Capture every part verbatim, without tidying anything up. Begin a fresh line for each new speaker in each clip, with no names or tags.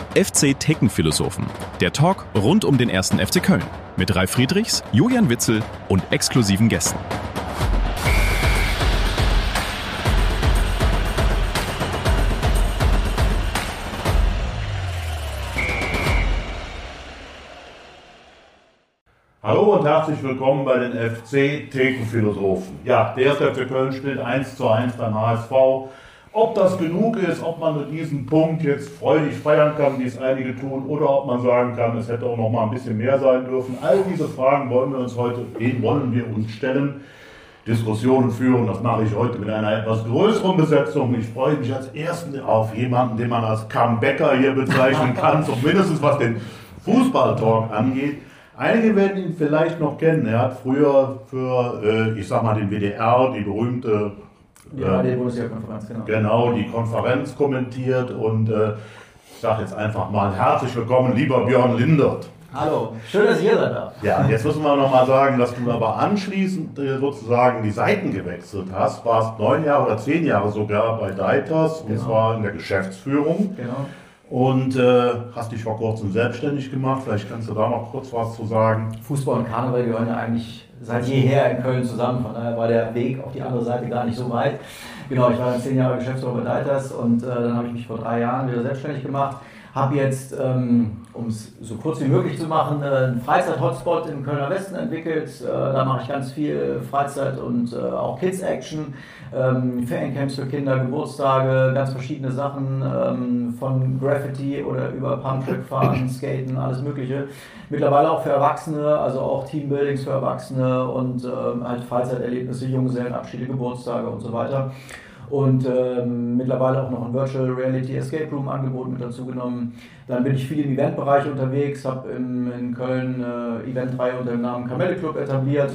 F C Theke-Philosophen, der Talk rund um den ersten F C Köln mit Ralf Friedrichs, Julian Witzel und exklusiven Gästen.
Hallo und herzlich willkommen bei den F C Theke-Philosophen. Ja, der erste F C Köln spielt eins zu eins beim H S V. Ob das genug ist, ob man mit diesem Punkt jetzt freudig feiern kann, wie es einige tun, oder ob man sagen kann, es hätte auch noch mal ein bisschen mehr sein dürfen. All diese Fragen wollen wir uns heute, denen wollen wir uns stellen, Diskussionen führen. Das mache ich heute mit einer etwas größeren Besetzung. Ich freue mich als Ersten auf jemanden, den man als Comebacker hier bezeichnen kann, zumindest was den Fußballtalk angeht. Einige werden ihn vielleicht noch kennen. Er hat früher für, äh, ich sag mal, den W D R, die berühmte
Ja, die Bundesliga-Konferenz, genau.
Genau, die Konferenz kommentiert und äh, ich sage jetzt einfach mal herzlich willkommen, lieber Björn Lindert.
Hallo, schön, dass ihr seid da.
Ja, jetzt müssen wir noch mal sagen, dass du aber anschließend äh, sozusagen die Seiten gewechselt hast, warst neun Jahre oder zehn Jahre sogar bei Deitas, und
Genau.
zwar in der Geschäftsführung.
Genau.
Und äh, hast dich vor kurzem selbstständig gemacht, vielleicht kannst du da noch kurz was zu sagen.
Fußball und Karneval gehören ja eigentlich seit jeher in Köln zusammen, von daher war der Weg auf die andere Seite gar nicht so weit. Genau, ich war zehn Jahre Geschäftsführer bei Deitas und äh, dann habe ich mich vor drei Jahren wieder selbstständig gemacht. Habe jetzt, ähm, um es so kurz wie möglich zu machen, einen Freizeit-Hotspot im Kölner Westen entwickelt. Äh, da mache ich ganz viel Freizeit und äh, auch Kids-Action, ähm, Feriencamps für Kinder, Geburtstage, ganz verschiedene Sachen, ähm, von Graffiti oder über Pumptrack-Fahren, Skaten, alles Mögliche. Mittlerweile auch für Erwachsene, also auch Teambuildings für Erwachsene und ähm, halt Freizeiterlebnisse, Junggesellenabschiede, Geburtstage und so weiter. Und ähm, mittlerweile auch noch ein Virtual Reality Escape Room Angebot mit dazu genommen. Dann bin ich viel im Eventbereich unterwegs, habe in Köln eine Eventreihe unter dem Namen Kamelle Club etabliert.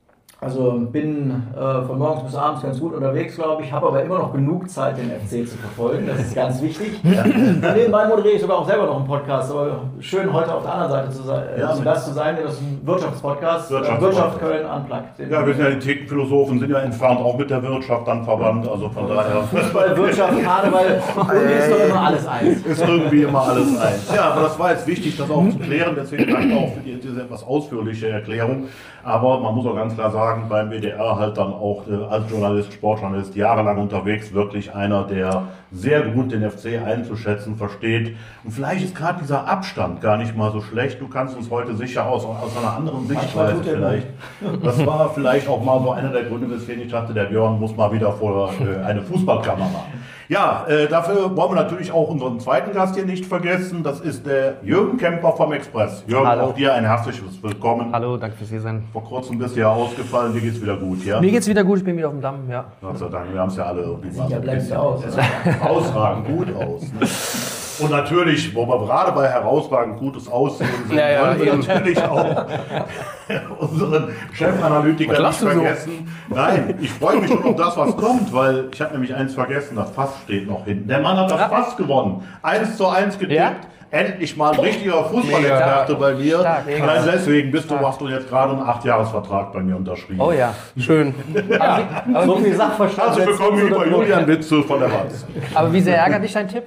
Also bin äh, von morgens bis abends ganz gut unterwegs, glaube ich, habe aber immer noch genug Zeit, den F C zu verfolgen, das ist ganz wichtig. Ja. Nebenbei moderiere ich sogar auch selber noch einen Podcast, aber schön heute auf der anderen Seite zu, sein,
ja,
zu Gast zu sein, das ist ein Wirtschaftspodcast,
Wirtschaftspodcast.
Wirtschaft Köln Unplugged.
Ja, wir sind ja die Thekenphilosophen, sind ja entfernt auch mit der Wirtschaft dann verwandt, also von daher.
Fußball, Wirtschaft, Karneval, irgendwie ist doch immer alles eins.
Ist irgendwie immer alles eins. Ja, aber das war jetzt wichtig, das auch zu klären, deswegen danke auch für die, diese etwas ausführliche Erklärung. Aber man muss auch ganz klar sagen, beim W D R halt dann auch äh, als Journalist, Sportjournalist, jahrelang unterwegs, wirklich einer, der sehr gut den F C einzuschätzen versteht. Und vielleicht ist gerade dieser Abstand gar nicht mal so schlecht. Du kannst uns heute sicher aus, aus einer anderen Sichtweise vielleicht. Das war vielleicht auch mal so einer der Gründe, weswegen ich dachte, der Björn muss mal wieder vor äh, eine Fußballkamera. Ja, äh, dafür wollen wir natürlich auch unseren zweiten Gast hier nicht vergessen. Das ist der Jürgen Kemper vom Express. Jürgen,
Hallo.
Auch dir ein herzliches Willkommen.
Hallo, danke fürs hier sein.
Vor kurzem bist du ja ausgefallen, dir geht's wieder gut, ja?
Mir geht's wieder gut, ich bin wieder auf dem Damm, ja.
Gott sei Dank, wir haben es ja alle irgendwie
Sieht
mal
ja
so ein
blendend
bisschen
aus.
Herausragend gut aus. Ne? Und natürlich, wo wir gerade bei herausragend gutes Aussehen sind,
Ja, ja,
wollen wir
eben.
natürlich auch unseren Chefanalytiker nicht
Was lachst du so?
vergessen. Nein, ich freue mich schon auf das, was kommt, weil ich habe nämlich eins vergessen, das Fass steht noch hinten. Der Mann hat das
Ja.
Fass gewonnen. Eins zu eins getippt.
Ja?
Endlich mal ein richtiger Fußballexperte
Mega.
bei mir.
Stark, mega.
Allein deswegen bist du,
Stark.
hast du jetzt gerade einen Acht-Jahres-Vertrag bei mir unterschrieben.
Oh ja, schön. Aber, aber,
So viel Sachverstand.
Herzlich willkommen,
jetzt
lieber
so
Julian Witzel von der Watz.
aber wie sehr ärgert dich dein Tipp?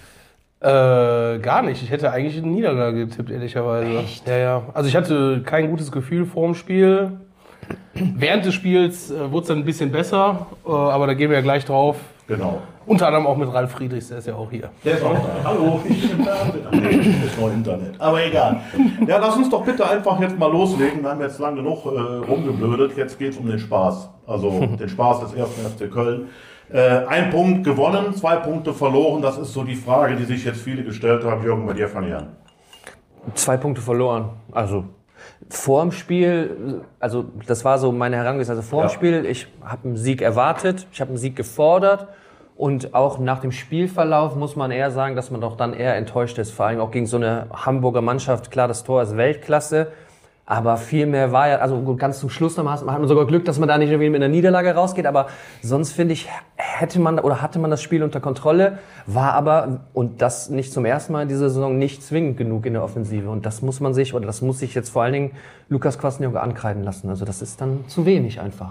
Äh, gar nicht. Ich hätte eigentlich eine Niederlage getippt, ehrlicherweise.
Echt?
Ja, ja. Also ich hatte kein gutes Gefühl vor dem Spiel. Während des Spiels äh, wurde es dann ein bisschen besser, äh, aber da gehen wir ja gleich drauf.
Genau.
Unter anderem auch mit Ralf Friedrichs, der ist ja auch hier.
Der ist auch da. Hallo, ich bin da. Nee, ist noch Internet. Aber egal. Ja, lass uns doch bitte einfach jetzt mal loslegen. Wir haben jetzt lang genug äh, rumgeblödet. Jetzt geht es um den Spaß. Also den Spaß des ersten F C Köln. Äh, ein Punkt gewonnen, zwei Punkte verloren. Das ist so die Frage, die sich jetzt viele gestellt haben. Jürgen, bei dir fangen wir an.
Zwei Punkte verloren. Also vor dem Spiel, also das war so meine Herangehensweise. Also vor dem
Ja.
Spiel, ich habe einen Sieg erwartet, ich habe einen Sieg gefordert. Und auch nach dem Spielverlauf muss man eher sagen, dass man doch dann eher enttäuscht ist. Vor allem auch gegen so eine Hamburger Mannschaft. Klar, das Tor ist Weltklasse. Aber viel mehr war ja, also gut, ganz zum Schluss noch hat man sogar Glück, dass man da nicht irgendwie mit einer Niederlage rausgeht. Aber sonst finde ich, hätte man oder hatte man das Spiel unter Kontrolle, war aber, und das nicht zum ersten Mal in dieser Saison, nicht zwingend genug in der Offensive. Und das muss man sich, oder das muss sich jetzt vor allen Dingen Lukas Kwasniok ankreiden lassen. Also das ist dann zu wenig einfach.
Ja,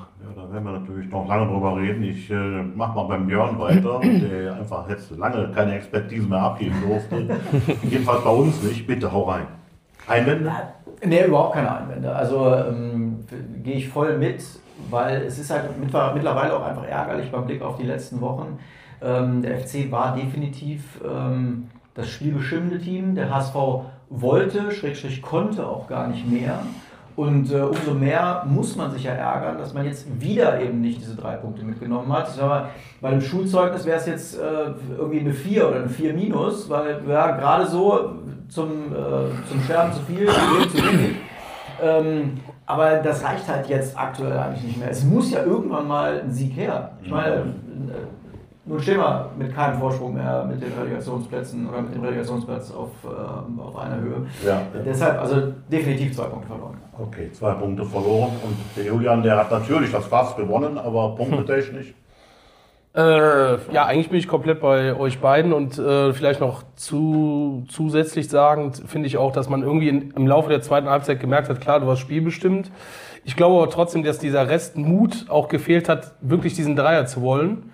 da werden wir natürlich noch lange drüber reden. Ich äh, mache mal beim Björn weiter, der einfach jetzt lange keine Expertise mehr abgeben durfte. Jedenfalls bei uns nicht. Bitte, hau rein. Einwände?
Nee, überhaupt keine Einwände. Also ähm, gehe ich voll mit, weil es ist halt mittlerweile auch einfach ärgerlich beim Blick auf die letzten Wochen. Ähm, der F C war definitiv ähm, das spielbestimmende Team. Der H S V wollte, Schrägstrich konnte auch gar nicht mehr. Und äh, umso mehr muss man sich ja ärgern, dass man jetzt wieder eben nicht diese drei Punkte mitgenommen hat. Ich sag mal, bei dem Schulzeugnis wäre es jetzt äh, irgendwie eine vier oder eine vier minus, weil ja, gerade so zum, äh, zum Sterben zu viel, zu wenig. Ähm, aber das reicht halt jetzt aktuell eigentlich nicht mehr. Es muss ja irgendwann mal ein Sieg her. Ich meine, nun stehen wir mit keinem Vorsprung mehr mit den Relegationsplätzen oder mit dem Relegationsplatz auf, ähm, auf einer Höhe. Ja. Deshalb also definitiv zwei Punkte verloren.
Okay, zwei Punkte verloren. Und der Julian, der hat natürlich das Fass gewonnen, aber punktetechnisch?
Äh, ja, eigentlich bin ich komplett bei euch beiden und äh, vielleicht noch zu, zusätzlich sagend finde ich auch, dass man irgendwie in, im Laufe der zweiten Halbzeit gemerkt hat, klar, du warst spielbestimmt. Ich glaube aber trotzdem, dass dieser Rest Mut auch gefehlt hat, wirklich diesen Dreier zu wollen.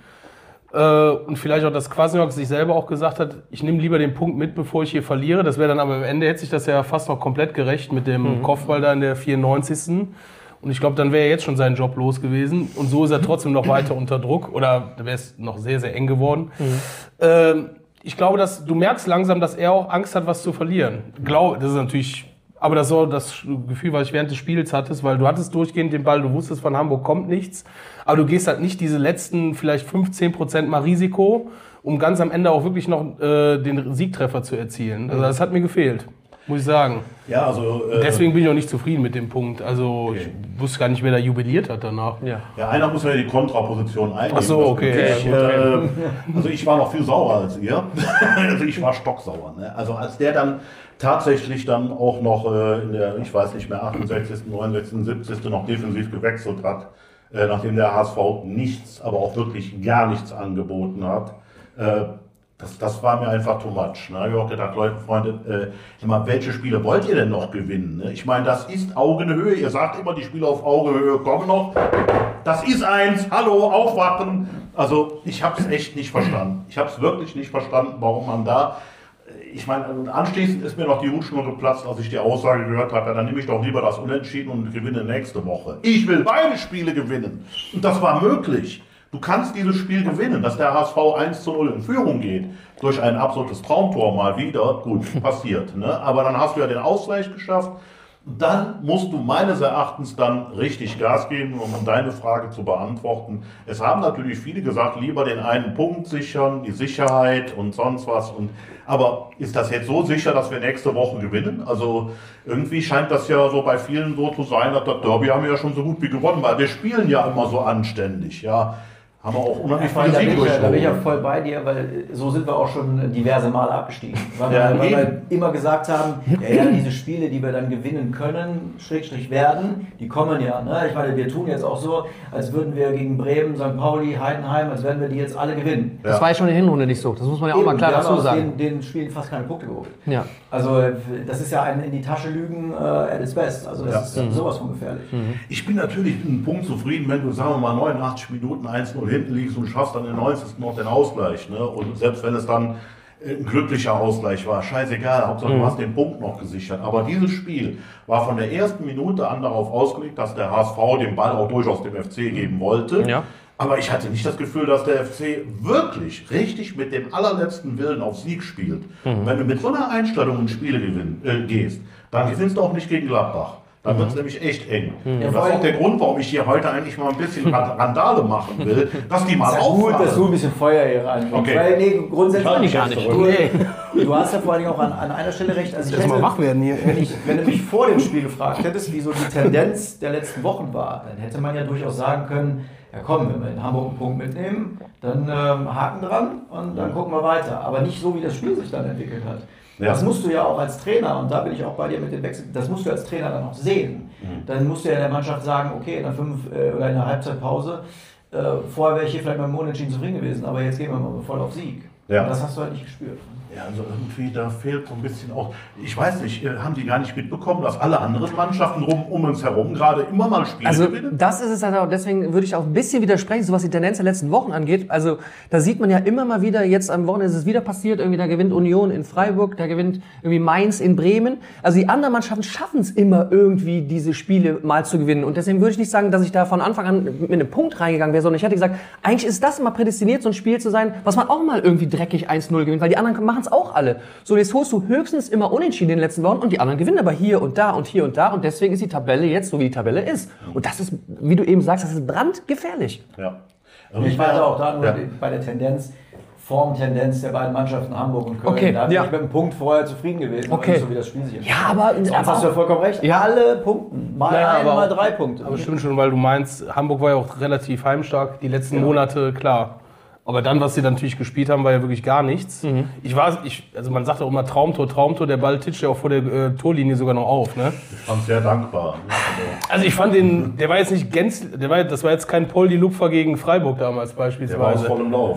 Äh, und vielleicht auch, dass Kwasniok sich selber auch gesagt hat, ich nehme lieber den Punkt mit, bevor ich hier verliere. Das wäre dann aber am Ende, hätte sich das ja fast noch komplett gerecht mit dem mhm. Kopfball da in der vierundneunzigsten Und ich glaube, dann wäre er jetzt schon seinen Job los gewesen. Und so ist er trotzdem noch weiter unter Druck. Oder da wäre es noch sehr, sehr eng geworden. Mhm. Ähm, ich glaube, dass du merkst langsam, dass er auch Angst hat, was zu verlieren. Glaube, das ist natürlich, aber das war das Gefühl, was ich während des Spiels hattest, weil du hattest durchgehend den Ball, du wusstest, von Hamburg kommt nichts. Aber du gehst halt nicht diese letzten vielleicht fünfzehn Prozent mal Risiko, um ganz am Ende auch wirklich noch äh, den Siegtreffer zu erzielen. Also das hat mir gefehlt. Muss ich sagen.
Ja, also, äh,
deswegen bin ich auch nicht zufrieden mit dem Punkt. Also okay. Ich wusste gar nicht, wer da jubiliert hat danach.
Ja, ja einer muss ja die Kontraposition eingeben.
Ach so, okay.
Ich, äh, also ich war noch viel saurer als ihr. Also ich war stocksauer. Ne? Also als der dann tatsächlich dann auch noch äh, in der, ich weiß nicht mehr, achtundsechzigsten, neunundsechzigsten, siebzigsten noch defensiv gewechselt hat, äh, nachdem der H S V nichts, aber auch wirklich gar nichts angeboten hat. Äh, Das, das war mir einfach too much. Ne? Ich habe auch gedacht, Leute, Freunde, äh, immer, welche Spiele wollt ihr denn noch gewinnen? Ne? Ich meine, das ist Augenhöhe. Ihr sagt immer, die Spiele auf Augenhöhe kommen noch. Das ist eins. Hallo, aufwachen. Also ich habe es echt nicht verstanden. Ich habe es wirklich nicht verstanden, warum man da... Ich meine, anschließend ist mir noch die Hutschnur geplatzt, als ich die Aussage gehört habe, ja, dann nehme ich doch lieber das Unentschieden und gewinne nächste Woche. Ich will beide Spiele gewinnen. Und das war möglich. Du kannst dieses Spiel gewinnen, dass der H S V eins zu null in Führung geht, durch ein absolutes Traumtor mal wieder, gut, passiert. Ne? Aber dann hast du ja den Ausgleich geschafft. Dann musst du meines Erachtens dann richtig Gas geben, um deine Frage zu beantworten. Es haben natürlich viele gesagt, lieber den einen Punkt sichern, die Sicherheit und sonst was. Und, aber ist das jetzt so sicher, dass wir nächste Woche gewinnen? Also irgendwie scheint das ja so bei vielen so zu sein, dass das Derby haben wir ja schon so gut wie gewonnen, weil wir spielen ja immer so anständig, ja. Haben wir auch unheimlich viele Siege durchgezogen.
Da bin ich ja voll bei dir, weil so sind wir auch schon diverse Male abgestiegen. Weil, ja, wir, weil wir immer gesagt haben, ja, ja, diese Spiele, die wir dann gewinnen können, Schrägstrich werden, die kommen ja. Ne? Ich meine, wir tun jetzt auch so, als würden wir gegen Bremen, Sankt Pauli, Heidenheim, als werden wir die jetzt alle gewinnen.
Das ja. war ja schon in der Hinrunde nicht so. Das muss man ja auch Eben, mal klar dazu sagen. Wir haben aus den, den Spielen fast keine Punkte geholt. Ja. Also das ist ja ein in die Tasche lügen äh, at its best. Also das ja. ist mhm. sowas von gefährlich.
Mhm. Ich bin natürlich mit einem Punkt zufrieden, wenn du, sagen wir mal, neunundachtzig Minuten eins null hinten liegst und schaffst dann in der neunzigsten noch den Ausgleich. Ne? Und selbst wenn es dann ein glücklicher Ausgleich war, scheißegal, Hauptsache du hast den Punkt noch gesichert. Aber dieses Spiel war von der ersten Minute an darauf ausgelegt, dass der H S V den Ball auch durchaus dem F C geben wollte. Ja. Aber ich hatte nicht das Gefühl, dass der F C wirklich richtig mit dem allerletzten Willen auf Sieg spielt. Mhm. Wenn du mit so einer Einstellung in Spiele gewinn, äh, gehst, dann gewinnst du auch nicht gegen Gladbach. Dann wird es nämlich echt eng. Mhm. Und das ist auch der Grund, warum ich hier heute eigentlich mal ein bisschen Randale machen will, dass die mal aufwachen.
Gut, dass du ein bisschen Feuer hier reinbringst.
Okay.
Weil, nee, grundsätzlich
gar nicht.
Du, du hast ja vor allem auch an, an einer Stelle recht. Also ich hätte,
mal wach werden hier.
Wenn, ich, wenn du mich vor dem Spiel gefragt hättest, wie so die Tendenz der letzten Wochen war, dann hätte man ja durchaus sagen können, ja komm, wenn wir in Hamburg einen Punkt mitnehmen, dann ähm, Haken dran und dann gucken wir weiter. Aber nicht so, wie das Spiel sich dann entwickelt hat. Ja. Das musst du ja auch als Trainer, und da bin ich auch bei dir mit dem Wechsel, das musst du als Trainer dann auch sehen. Mhm. Dann musst du ja der Mannschaft sagen, okay, in der fünf äh, oder in der Halbzeitpause, äh, vorher wäre ich hier vielleicht mit dem Unentschieden zufrieden gewesen, aber jetzt gehen wir mal voll auf Sieg.
Ja.
Und das hast du halt nicht gespürt.
Ja, also irgendwie, da fehlt so ein bisschen auch, ich weiß nicht, haben die gar nicht mitbekommen, dass alle anderen Mannschaften rum, um uns herum gerade immer mal Spiele
Also
gewinnen?
das ist es halt auch, deswegen würde ich auch ein bisschen widersprechen, so was die Tendenz der letzten Wochen angeht. Also da sieht man ja immer mal wieder, jetzt am Wochenende ist es wieder passiert, irgendwie da gewinnt Union in Freiburg, da gewinnt irgendwie Mainz in Bremen. Also die anderen Mannschaften schaffen es immer irgendwie, diese Spiele mal zu gewinnen. Und deswegen würde ich nicht sagen, dass ich da von Anfang an mit einem Punkt reingegangen wäre, sondern ich hätte gesagt, eigentlich ist das immer prädestiniert, so ein Spiel zu sein, was man auch mal irgendwie dreckig eins null gewinnt, weil die anderen machen es auch alle. So, jetzt holst du höchstens immer unentschieden in den letzten Wochen und die anderen gewinnen aber hier und da und hier und da und deswegen ist die Tabelle jetzt so, wie die Tabelle ist. Und das ist, wie du eben sagst, das ist brandgefährlich.
Ja.
Und ich meinte auch da nur
ja.
bei der Tendenz, Formtendenz der beiden Mannschaften Hamburg und Köln.
Okay,
da bin
ja.
ich mit dem Punkt vorher zufrieden gewesen,
Okay.
so wie das Spiel sich entwickelt.
Ja, aber,
Sonst
aber
hast du ja vollkommen recht.
Ja.
Alle Punkten. Mal
Ja,
ein,
aber
mal
auch-
drei Punkte.
Aber stimmt schon, weil du meinst, Hamburg war ja auch relativ heimstark, die letzten
Ja.
Monate, klar. Aber dann, was sie dann natürlich gespielt haben, war ja wirklich gar nichts.
Mhm.
Ich war, ich, also man sagt auch immer Traumtor, Traumtor, der Ball titscht ja auch vor der äh, Torlinie sogar noch auf, ne?
Ich fand sehr dankbar.
Also ich fand den, der war jetzt nicht gänzlich, der war, das war jetzt kein Poldi Lupfer gegen Freiburg damals
Der war aus
beispielsweise.
vollem Lauf.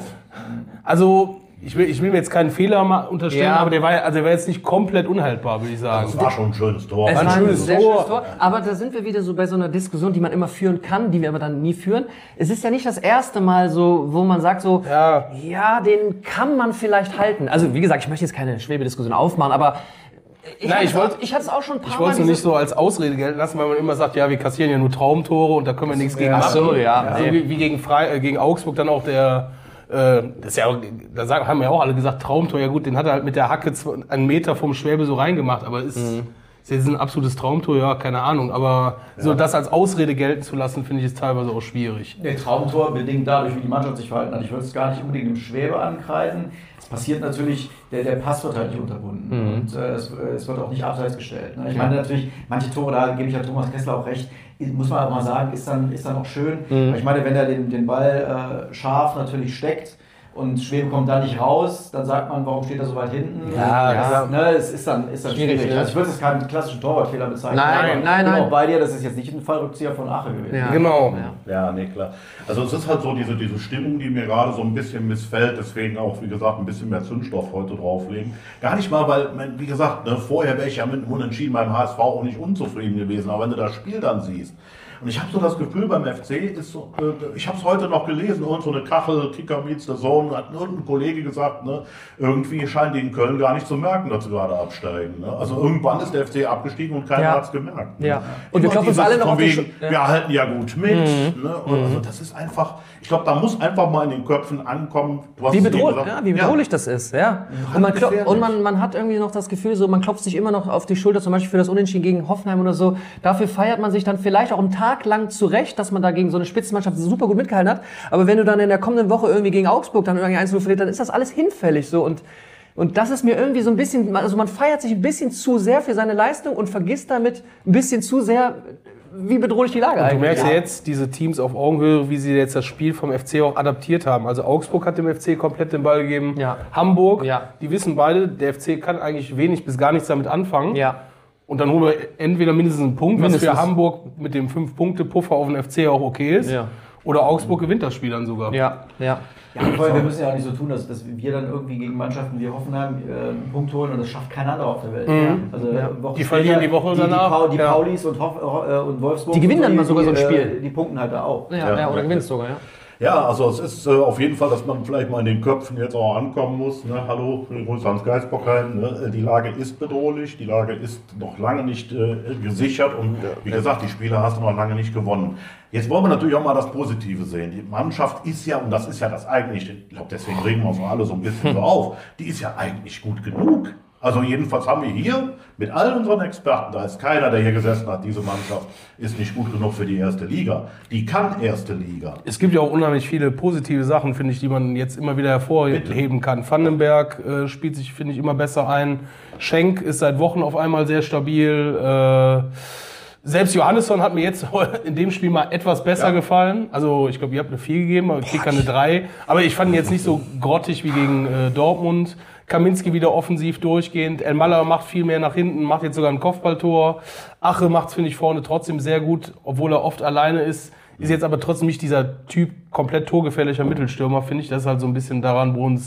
Also ich will, ich will mir jetzt keinen Fehler mal unterstellen,
Ja.
aber der war, also der war jetzt nicht komplett unhaltbar, würde ich sagen.
Das war schon ein schönes Tor.
Es
War ein
war ein
schönes
sehr
Tor.
schönes Tor. Aber da sind wir wieder so bei so einer Diskussion, die man immer führen kann, die wir aber dann nie führen. Es ist ja nicht das erste Mal so, wo man sagt so,
Ja.
ja, den kann man vielleicht halten. Also wie gesagt, ich möchte jetzt keine Schwebediskussion aufmachen, aber ich,
Nein,
hatte,
ich
es
wollt-
auch, ich hatte es auch schon ein paar
Ich
Mal.
wollte es nur nicht
diese-
so als Ausrede gelten lassen, weil man immer sagt, ja, wir kassieren ja nur Traumtore und da können wir nichts gegen
Ach
machen.
so, ja.
Also
Nee.
wie, wie gegen, Frei, äh, gegen Augsburg dann auch der, äh, das ist ja auch, da sagen, haben ja auch alle gesagt, Traumtor, ja gut, den hat er halt mit der Hacke zw- einen Meter vom Schwäbe so reingemacht, aber ist,
Mhm.
ist jetzt ein absolutes Traumtor, ja, keine Ahnung, aber so das als Ausrede gelten zu lassen, finde ich ist teilweise auch schwierig.
Der Traumtor bedingt dadurch, wie die Mannschaft sich verhalten hat. Ich würde es gar nicht unbedingt dem Schwäbe ankreiden. Es passiert natürlich, der, der Pass wird halt nicht unterbunden.
Mhm.
Und äh, es, äh, es wird auch nicht abseits gestellt. Ne? Ich meine natürlich, manche Tore, da gebe ich ja Thomas Kessler auch recht, muss man auch mal sagen, ist dann, ist dann auch schön.
Mhm.
Weil ich meine, wenn er den, den Ball äh, scharf natürlich steckt, und Schwebe kommt da nicht raus, dann sagt man, warum steht er so weit hinten?
Ja,
das,
ja.
Ne, es ist dann, ist dann
Schwierig,
schwierig.
ne?
Also ich würde es keinen klassischen Torwartfehler bezeichnen.
Nein,
aber
nein,
ich
nein.
bin auch bei dir, das ist jetzt nicht ein Fallrückzieher von Ache gewesen.
Ja.
Genau.
Ja.
Ja, nee, klar. Also es ist halt so diese, diese Stimmung, die mir gerade so ein bisschen missfällt, deswegen auch, wie gesagt, ein bisschen mehr Zündstoff heute drauflegen. Gar nicht mal, weil, wie gesagt, ne, vorher wäre ich ja mit dem Unentschieden beim H S V auch nicht unzufrieden gewesen, aber wenn du das Spiel dann siehst, und ich habe so das Gefühl, beim F C ist so, äh, ich habe es heute noch gelesen, irgend so eine Kachel, Kicker meets the Zone, hat irgendein Kollege gesagt, ne, irgendwie scheinen die in Köln gar nicht zu merken, dass sie gerade absteigen. Ne? Also irgendwann ist der F C abgestiegen und keiner
Ja.
hat es gemerkt. Ne?
Ja. Und wir
Immer
klopfen uns
dieses
alle noch
von
auf die
wegen,
Schu- ja.
wir halten ja gut mit. Ne? Und also das ist einfach, ich glaube, da muss einfach mal in den Köpfen ankommen. Du hast
Wie,
es eben
bedroh
gesagt.
ja, wie bedrohlich das ist, ja. Und, man, klop- und man, man hat irgendwie noch das Gefühl, so, man klopft sich immer noch auf die Schulter, zum Beispiel für das Unentschieden gegen Hoffenheim oder so. Dafür feiert man sich dann vielleicht auch einen Tag lang zurecht, dass man da gegen so eine Spitzenmannschaft super gut mitgehalten hat. Aber wenn du dann in der kommenden Woche irgendwie gegen Augsburg dann irgendwie eins null verliert, dann ist das alles hinfällig so. Und, und das ist mir irgendwie so ein bisschen, also man feiert sich ein bisschen zu sehr für seine Leistung und vergisst damit ein bisschen zu sehr, wie bedrohlich die Lage
Du
eigentlich
merkst
ist.
ja jetzt diese Teams auf Augenhöhe, wie sie jetzt das Spiel vom F C auch adaptiert haben. Also Augsburg hat dem F C komplett den Ball gegeben.
Ja.
Hamburg,
Ja.
die wissen beide, der F C kann eigentlich wenig bis gar nichts damit anfangen.
Ja.
Und dann holen wir entweder mindestens einen Punkt, was
Mindestens.
für Hamburg mit dem fünf Punkte Puffer auf den F C auch okay ist.
Ja.
Oder Augsburg gewinnt das Spiel dann sogar.
Ja, ja.
Ja, vor allem, wir müssen ja auch nicht so tun, dass, dass wir dann irgendwie gegen Mannschaften wie Hoffenheim äh, einen Punkt holen und das schafft kein anderer auf der Welt.
Mhm.
Also,
Ja.
Wochen
Die verlieren die Woche
die,
danach.
Die, Pau, die
Ja.
Paulis und, Hoff, äh, und Wolfsburg.
Die gewinnen dann
und
mal sogar so ein
die,
Spiel.
Äh, die punkten halt da auch.
Ja,
Ja.
ja, oder gewinnst sogar, ja.
Ja, also es ist äh, auf jeden Fall, dass man vielleicht mal in den Köpfen jetzt auch ankommen muss. Ne? Hallo, Grüße ans Geisbockheim. Ne? Die Lage ist bedrohlich, die Lage ist noch lange nicht äh, gesichert und wie gesagt, die Spiele hast du noch lange nicht gewonnen. Jetzt wollen wir natürlich auch mal das Positive sehen. Die Mannschaft ist ja, und das ist ja das eigentlich, ich glaube, deswegen regen wir uns auch alle so ein bisschen so auf, die ist ja eigentlich gut genug. Also jedenfalls haben wir hier mit all unseren Experten, da ist keiner, der hier gesessen hat, diese Mannschaft ist nicht gut genug für die erste Liga. Die kann erste Liga.
Es gibt ja auch unheimlich viele positive Sachen, finde ich, die man jetzt immer wieder hervorheben kann. Vandenberg äh, spielt sich, finde ich, immer besser ein. Schenk ist seit Wochen auf einmal sehr stabil. Äh, selbst Johannesson hat mir jetzt in dem Spiel mal etwas besser
Ja.
gefallen. Also ich glaube, ihr habt eine vier gegeben, aber Kicker eine drei. Aber ich fand ihn jetzt nicht so grottig wie gegen äh, Dortmund. Kaminski wieder offensiv durchgehend. Elmaller macht viel mehr nach hinten, macht jetzt sogar ein Kopfballtor. Ache macht es, finde ich, vorne trotzdem sehr gut, obwohl er oft alleine ist. Ist jetzt aber trotzdem nicht dieser Typ komplett torgefährlicher Mittelstürmer, finde ich. Das ist halt so ein bisschen daran, wo uns,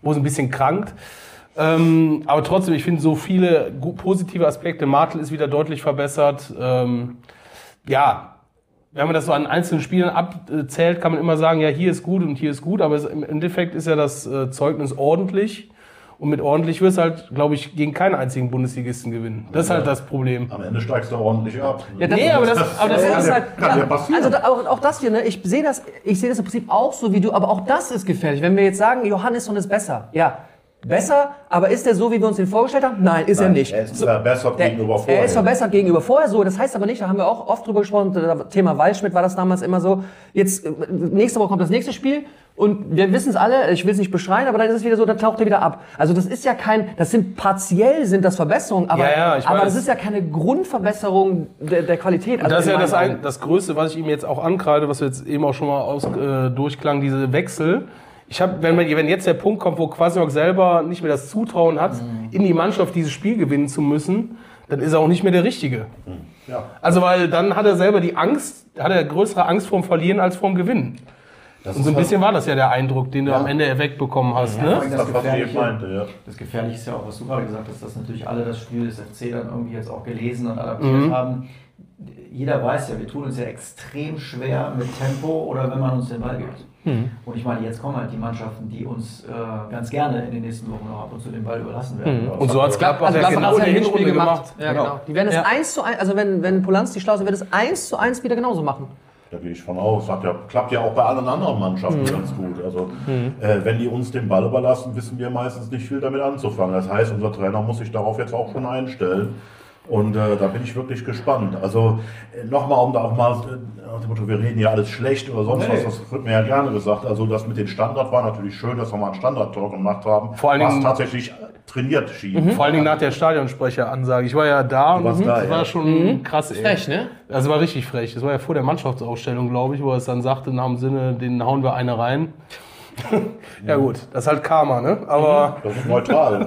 wo es ein bisschen krankt. Ähm, aber trotzdem, ich finde so viele positive Aspekte. Martel ist wieder deutlich verbessert. Ähm, ja, wenn man das so an einzelnen Spielen abzählt, kann man immer sagen, ja, hier ist gut und hier ist gut. Aber es, im Endeffekt ist ja das äh, Zeugnis ordentlich. Und mit ordentlich wirst du halt, glaube ich, gegen keinen einzigen Bundesligisten gewinnen. Das ist halt das Problem.
Am Ende steigst du ordentlich ab.
Ja, das,
Nee, aber das, aber das
das
ist
ist
halt...
halt,
kann
ja,
ja passieren.
also da, auch, auch das hier, ne? Ich sehe das, ich sehe das im Prinzip auch so wie du, aber auch das ist gefährlich. Wenn wir jetzt sagen, Johannesson ist besser, ja, besser, aber ist er so, wie wir uns den vorgestellt haben? Nein, ist
Nein,
er nicht.
Er ist verbessert
Der,
gegenüber vorher.
er ist verbessert gegenüber vorher, so. Das heißt aber nicht, da haben wir auch oft drüber gesprochen, das Thema Waldschmidt war das damals immer so. Jetzt, nächste Woche kommt das nächste Spiel und wir wissen es alle, ich will es nicht beschreien, aber dann ist es wieder so, dann taucht er wieder ab. Also das ist ja kein, das sind partiell sind das Verbesserungen, aber,
Ja, ja, ich
aber
weiß.
das ist ja keine Grundverbesserung der, der Qualität. Also
Das ist
in
ja das,
meinen
ein, das Größte, was ich ihm jetzt auch ankreide, was jetzt eben auch schon mal aus, äh, durchklang, diese Wechsel. Ich habe, wenn, man- wenn jetzt der Punkt kommt, wo Kwasniok selber nicht mehr das Zutrauen hat, in die Mannschaft dieses Spiel gewinnen zu müssen, dann ist er auch nicht mehr der Richtige.
Ja.
Also weil dann hat er selber die Angst, hat er größere Angst vorm Verlieren als vorm Gewinnen.
Das
Und so ein
ist
bisschen war das ja der Eindruck, den du
Ja.
am Ende wegbekommen hast.
Ja,
Ne?
vor allem
das, was ich
Gefährliche-
meinte. Ja.
Das Gefährliche ist ja auch, was du gerade gesagt hast, dass natürlich alle das Spiel des F C dann irgendwie jetzt auch gelesen und adaptiert
Mhm.
haben. Jeder weiß ja, wir tun uns ja extrem schwer mit Tempo oder wenn man uns den Ball gibt.
Mhm.
Und ich meine, jetzt kommen halt die Mannschaften, die uns äh, ganz gerne in den nächsten Wochen noch ab und zu den Ball überlassen werden.
Mhm. Und so hat es Gladbach
Also
ja
Gladbach
genau
hat's
in
ja
der
im Hinspiel
Hinrunde
gemacht.
gemacht.
Ja, genau. Die werden es
Ja.
eins zu eins, also wenn, wenn Polanski schlau ist, wird es eins zu eins wieder genauso machen.
Da gehe ich von aus. Hat ja, klappt ja auch bei allen anderen Mannschaften
Mhm.
ganz gut. Also, äh, wenn die uns den Ball überlassen, wissen wir meistens nicht viel damit anzufangen. Das heißt, unser Trainer muss sich darauf jetzt auch schon einstellen. Und äh, da bin ich wirklich gespannt. Also äh, nochmal, um da auch mal, äh, nach dem Motto, wir reden ja alles schlecht oder sonst
Nee.
was, das wird mir ja gerne gesagt. Also das mit den Standard war natürlich schön, dass wir mal ein Standard-Tor gemacht haben.
Vor allen
was
Dingen-
tatsächlich äh, trainiert schien.
Vor allen Dingen nach der Stadionsprecheransage. Ich war ja da und
warst
das
da,
war
ja.
schon krass. Ey.
Frech, ne?
Das war richtig frech. Das war ja vor der Mannschaftsausstellung, glaube ich, wo er es dann sagte, nach dem Sinne, den hauen wir eine rein. Ja gut, das ist halt Karma, ne? Aber
Das ist neutral.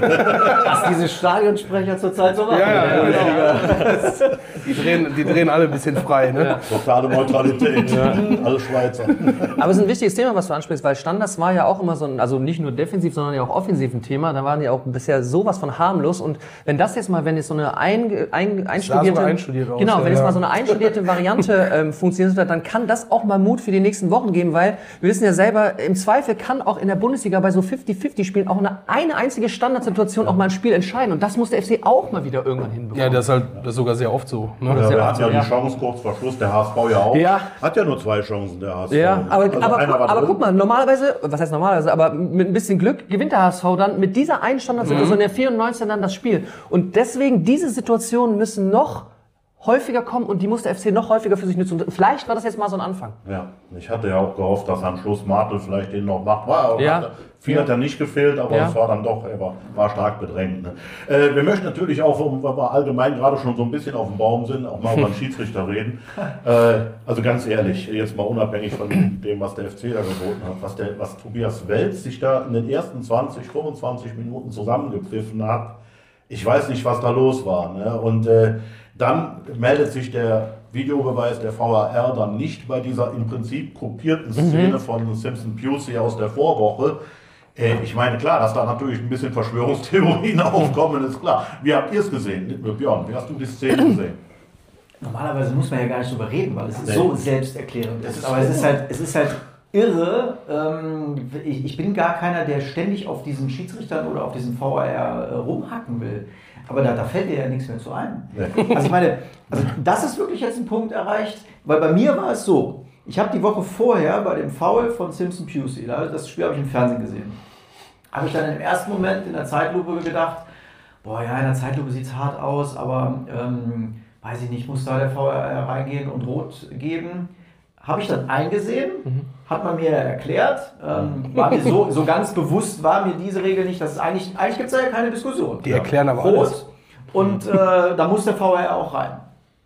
Was diese Stadionsprecher zurzeit so machen.
ja, ja,
in der
ja,
Bundesliga.
die drehen, die drehen alle ein bisschen frei, ne?
Totale Neutralität. Alle Schweizer.
Aber es ist ein wichtiges Thema, was du ansprichst, weil Standards war ja auch immer so ein, also nicht nur defensiv, sondern ja auch offensiv ein Thema. Da waren ja auch bisher sowas von harmlos. Und wenn das jetzt mal, wenn jetzt so eine ein, ein, einstudierte,
sogar einstudiert aus,
genau,
ja,
wenn jetzt
ja.
mal so eine einstudierte Variante ähm, funktioniert, dann kann das auch mal Mut für die nächsten Wochen geben, weil wir wissen ja selber, im Zweifel kann auch in der Bundesliga bei so fünfzig fünfzig Spielen auch eine, eine einzige Standardsituation auch mal ein Spiel entscheiden. Und das muss der F C auch mal wieder irgendwann hinbekommen.
Ja, das ist halt das ist sogar sehr oft so. Ne?
Ja,
ja
wir
auch
hatten
so,
ja die
ja.
Chance kurz vor Schluss, der H S V ja auch.
Ja.
Hat ja nur zwei Chancen, der H S V.
Ja, aber,
Also
aber,
einer war
aber
drin.
guck mal, normalerweise, was heißt normalerweise, aber mit ein bisschen Glück gewinnt der H S V dann mit dieser einen Standardsituation in der vierundneunzigsten dann das Spiel. Und deswegen, diese Situationen müssen noch häufiger kommen und die muss der F C noch häufiger für sich nutzen. Und vielleicht war das jetzt mal so ein Anfang.
Ja, ich hatte ja auch gehofft, dass am Schluss Martel vielleicht den noch macht. War,
Ja.
hat, viel hat er nicht gefehlt, aber
Ja.
es war dann doch, er war, war stark bedrängt. Ne? Äh, wir möchten natürlich auch, um, weil wir allgemein gerade schon so ein bisschen auf dem Baum sind, auch mal über den Schiedsrichter reden. Äh, also ganz ehrlich, jetzt mal unabhängig von dem, was der F C da geboten hat, was, der, was Tobias Welz sich da in den ersten zwanzig, fünfundzwanzig Minuten zusammengepfiffen hat, ich weiß nicht, was da los war. Ne? Und äh, dann meldet sich der Videobeweis der V A R dann nicht bei dieser im Prinzip kopierten Szene von Simpson Pusey aus der Vorwoche. Äh, ich meine, klar, dass da natürlich ein bisschen Verschwörungstheorien aufkommen, ist klar. Wie habt ihr es gesehen? Björn, wie hast du die Szene gesehen?
Normalerweise muss man ja gar nicht drüber reden, weil es
Nee.
so selbsterklärend
Es
ist.
ist
Aber es
so.
ist halt, es ist halt irre. Ähm, ich, ich bin gar keiner, der ständig auf diesen Schiedsrichtern oder auf diesen V A R äh, rumhacken will. Aber da, da fällt dir ja nichts mehr zu ein.
Nee.
Also ich meine, also das ist wirklich jetzt ein Punkt erreicht, weil bei mir war es so, ich habe die Woche vorher bei dem Foul von Simpson Pusey, das Spiel habe ich im Fernsehen gesehen, habe ich dann im ersten Moment in der Zeitlupe gedacht, boah ja, in der Zeitlupe sieht es hart aus, aber ähm, weiß ich nicht, muss da der V A R reingehen und rot geben. Habe ich dann eingesehen, hat man mir erklärt, ähm, war mir so, so ganz bewusst war mir diese Regel nicht, dass es eigentlich, eigentlich gibt es da ja keine Diskussion.
Die erklären aber
Rot.
alles.
Und äh, da muss der V A R auch rein.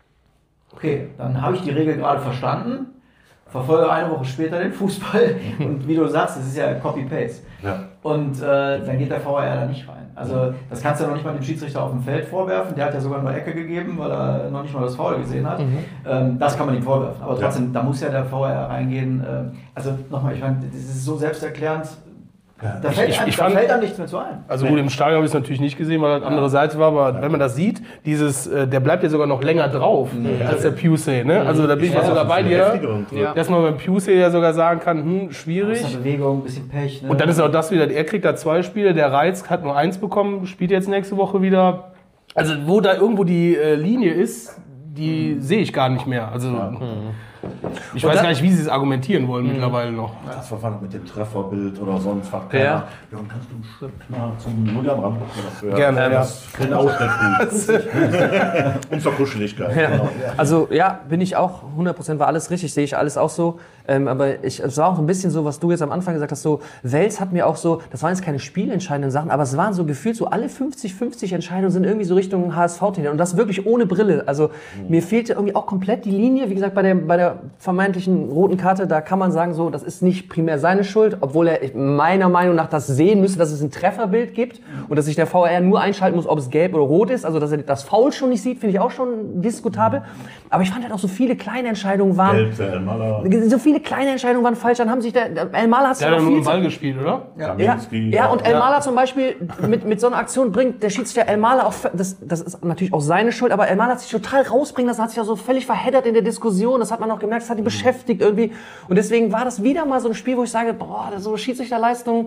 Okay, dann habe ich die Regel gerade verstanden, verfolge eine Woche später den Fußball und wie du sagst, es ist ja Copy-Paste.
Ja.
Und äh, dann geht der V A R da nicht rein. Also das kannst du ja noch nicht mal dem Schiedsrichter auf dem Feld vorwerfen. Der hat ja sogar nur Ecke gegeben, weil er noch nicht mal das Foul gesehen hat.
Mhm.
Ähm, das kann man ihm vorwerfen. Aber trotzdem, da muss ja der V A R reingehen. Ähm, also nochmal, ich meine, das ist so selbsterklärend. Da fällt,
ich,
einem,
ich
da
fand,
fällt einem nichts mehr zu ein.
Also gut, im Stadion habe ich es natürlich nicht gesehen, weil das andere Seite war, aber wenn man das sieht, dieses, äh, der bleibt ja sogar noch länger drauf ja. als der Pusey, ne? Also da bin ich
Ja,
mal sogar bei dir,
ja.
dass man beim Pusey ja sogar sagen kann, hm, schwierig.
Aus der Bewegung, ein bisschen Pech. Ne?
Und dann ist auch das wieder, er kriegt da zwei Spiele, der Reiz hat nur eins bekommen, spielt jetzt nächste Woche wieder. Also wo da irgendwo die äh, Linie ist, die mhm. sehe ich gar nicht mehr. Also ja. ich und weiß gar nicht, wie sie es argumentieren wollen mhm. mittlerweile noch.
Das war noch mit dem Trefferbild oder sonst was.
Ja.
Ja, kannst du einen Schritt klar zum Julian ran?
Gerne, ja.
Das für den Ausschnitt gut. Und zur Kuscheligkeit.
Ja.
Genau.
Also ja, bin ich auch, hundert Prozent war alles richtig, sehe ich alles auch so. Ähm, aber ich, es war auch ein bisschen so, was du jetzt am Anfang gesagt hast, so Wels hat mir auch so, das waren jetzt keine spielentscheidenden Sachen, aber es waren so gefühlt so alle fünfzig fünfzig Entscheidungen sind irgendwie so Richtung H S V-Trainer und das wirklich ohne Brille. Also mhm. mir fehlte irgendwie auch komplett die Linie, wie gesagt, bei der, bei der vermeintlichen roten Karte, da kann man sagen so, das ist nicht primär seine Schuld, obwohl er meiner Meinung nach das sehen müsste, dass es ein Trefferbild gibt und dass sich der V A R nur einschalten muss, ob es gelb oder rot ist, also dass er das Foul schon nicht sieht, finde ich auch schon diskutabel. Aber ich fand halt auch so viele kleine Entscheidungen waren,
Gelb für Elmaler.
so viele kleine Entscheidungen waren falsch, dann haben sich der, der Elmaler hat
der hat ja nur einen Ball gespielt, oder?
Ja, ja, ja und Elmaler zum Beispiel mit, mit so einer Aktion bringt der Schiedsrichter Elmaler auch, das, das ist natürlich auch seine Schuld, aber Elmaler hat sich total rausbringen lassen, hat sich ja so völlig verheddert in der Diskussion, das hat man auch gemerkt, das hat ihn beschäftigt irgendwie und deswegen war das wieder mal so ein Spiel, wo ich sage, boah, so Schiedsrichterleistung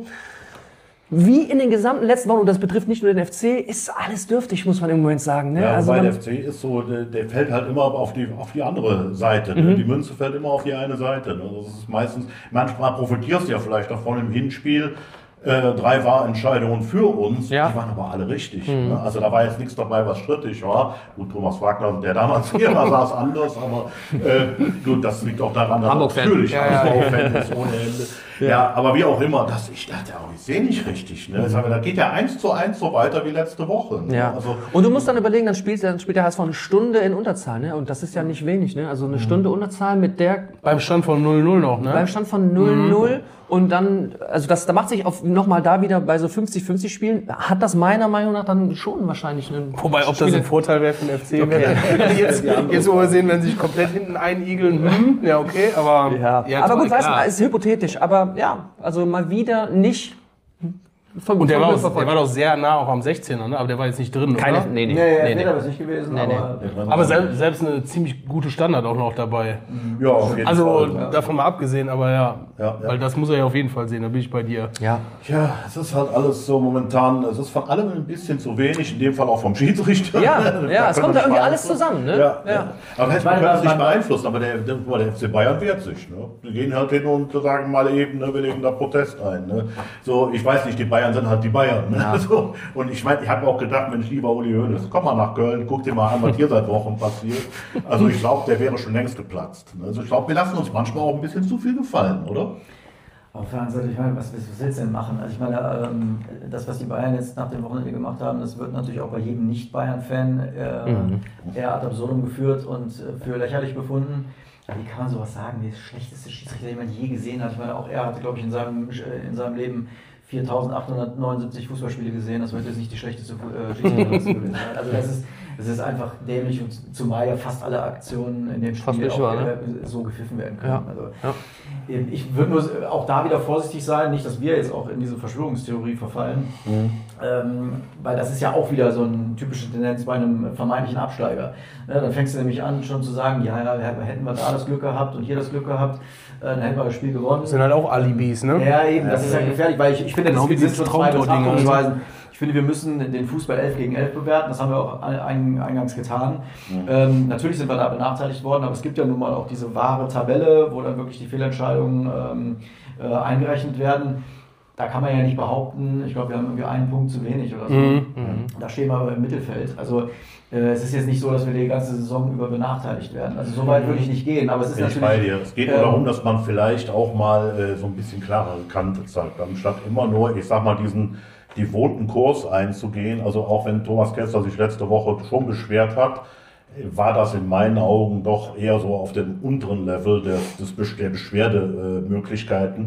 wie in den gesamten letzten Wochen, und das betrifft nicht nur den F C, ist alles dürftig, muss man im Moment sagen. Ne?
Ja,
also
weil
man,
der F C ist so, der, der fällt halt immer auf die, auf die andere Seite. Ne?
Mhm.
Die Münze fällt immer auf die eine Seite. Ne? Das ist meistens, manchmal profitierst du ja vielleicht davon im Hinspiel. Äh, drei Wahrentscheidungen für uns,
ja.
die waren aber alle richtig.
Mhm.
Ne? Also da war jetzt nichts dabei, was strittig war. Gut, Thomas Wagner, der damals hier war, sah es anders, aber äh, gut, das liegt auch daran, dass
Hamburg-Fan.
natürlich
ja,
Hamburg-Fan ist ohne Ende. Ja. ja, aber wie auch immer, das, ich dachte auch, ich sehe nicht richtig. Ne? Mhm. Da geht ja eins zu eins so weiter wie letzte Woche. Ne?
Ja.
Also,
und du musst dann überlegen, dann spielt, dann spielt der H S V eine Stunde in Unterzahl, ne? Und das ist ja nicht wenig, ne? Also eine Stunde Unterzahl mit der...
Beim Stand von null null noch, ne?
Beim Stand von null null. Mhm. Und dann, also das, da macht sich auf nochmal da wieder bei so fünfzig fünfzig Spielen, hat das meiner Meinung nach dann schon wahrscheinlich einen...
Wobei, ob
Spiele.
das ein Vorteil wäre für den F C, okay. wäre jetzt, jetzt wo wir sehen, wenn sie sich komplett hinten einigeln, hm, ja okay, aber...
Ja.
Ja,
aber gut,
klar.
weißt du, ist hypothetisch, aber ja, also mal wieder nicht... Von,
und der
von
war, auch, der war doch sehr nah auch am sechzehner, ne? Aber der war jetzt nicht drin,
Keine,
oder?
Nee, nee.
Nee,
nee,
nee,
nee.
das ist nicht gewesen,
nee,
aber...
Nee.
Aber selbst, selbst eine ziemlich gute Standard auch noch dabei.
ja, auf jeden
Also
Fall. Ja.
davon mal abgesehen, aber ja,
Ja, ja.
weil das muss er ja auf jeden Fall sehen, da bin ich bei dir.
Ja.
Ja, es ist halt alles so momentan, es ist von allem ein bisschen zu wenig, in dem Fall auch vom Schiedsrichter.
Ja,
Da
ja, es
können
kommt
wir
da irgendwie
nicht
alles zusammen, ne?
Ja, ja.
Ja.
Aber hätte
meine,
man es
man-
nicht beeinflussen, aber der, der, der F C Bayern wehrt sich. Ne? Die gehen halt hin und sagen mal eben, ne, wir legen da Protest ein. Ne? So, ich weiß nicht, die Bayern sind halt die Bayern. Ne?
Ja.
So, und ich meine, ich habe auch gedacht, Mensch, lieber Uli Hoeneß, komm mal nach Köln, guck dir mal an, was hier seit Wochen passiert. Also ich glaube, der wäre schon längst geplatzt. Ne? Also ich glaube, wir lassen uns manchmal auch ein bisschen zu viel gefallen, oder?
Auf der anderen Seite, ich meine, was, was willst du denn machen? Also ich meine, ähm, das, was die Bayern jetzt nach dem Wochenende gemacht haben, das wird natürlich auch bei jedem Nicht-Bayern-Fan äh,
Mhm.
eher ad absurdum geführt und äh, für lächerlich befunden. Ja, wie kann man sowas sagen? Der schlechteste Schiedsrichter, den man je gesehen hat. Ich meine, auch er hatte, glaube ich, in seinem, in seinem Leben viertausendachthundertneunundsiebzig Fußballspiele gesehen. Das wird jetzt nicht die schlechteste äh, Schiedsrichterleistung gewesen sein. Also das ist, das ist einfach dämlich, und zumal ja fast alle Aktionen in dem
Fast
Spiel
nicht
auch
wahr, ne?
äh, so gepfiffen werden können.
Ja.
Also,
Ja.
ich würde nur auch da wieder vorsichtig sein, nicht, dass wir jetzt auch in diese Verschwörungstheorie verfallen,
Mhm.
ähm, weil das ist ja auch wieder so eine typische Tendenz bei einem vermeintlichen Absteiger. Ne, dann fängst du nämlich an, schon zu sagen, ja, ja, hätten wir da das Glück gehabt und hier das Glück gehabt, äh, dann hätten wir das Spiel gewonnen.
Das sind halt auch Alibis, ne?
Ja, eben, das ist ja gefährlich, weil ich, ich finde, das
Genau wie
sind
diese
schon zwei
Traumtor-Dinger.
Betrachtungsweisen. Ich finde, wir müssen den Fußball elf gegen elf bewerten, das haben wir auch ein, eingangs getan.
Mhm.
Ähm, natürlich sind wir da benachteiligt worden, aber es gibt ja nun mal auch diese wahre Tabelle, wo dann wirklich die Fehlentscheidungen ähm, äh, eingerechnet werden. Da kann man ja nicht behaupten, ich glaube, wir haben irgendwie einen Punkt zu wenig oder so.
Mhm.
Da stehen wir aber im Mittelfeld. Also äh, es ist jetzt nicht so, dass wir die ganze Saison über benachteiligt werden. Also so weit würde ich nicht gehen, aber es ist
Bin ich
natürlich...
bei dir. Es geht nur
ähm,
darum, dass man vielleicht auch mal äh, so ein bisschen klarere Kante zeigt, anstatt immer nur, ich sag mal, diesen devoten Kurs einzugehen. Also auch wenn Thomas Kessler sich letzte Woche schon beschwert hat, war das in meinen Augen doch eher so auf dem unteren Level des, des, der Beschwerdemöglichkeiten.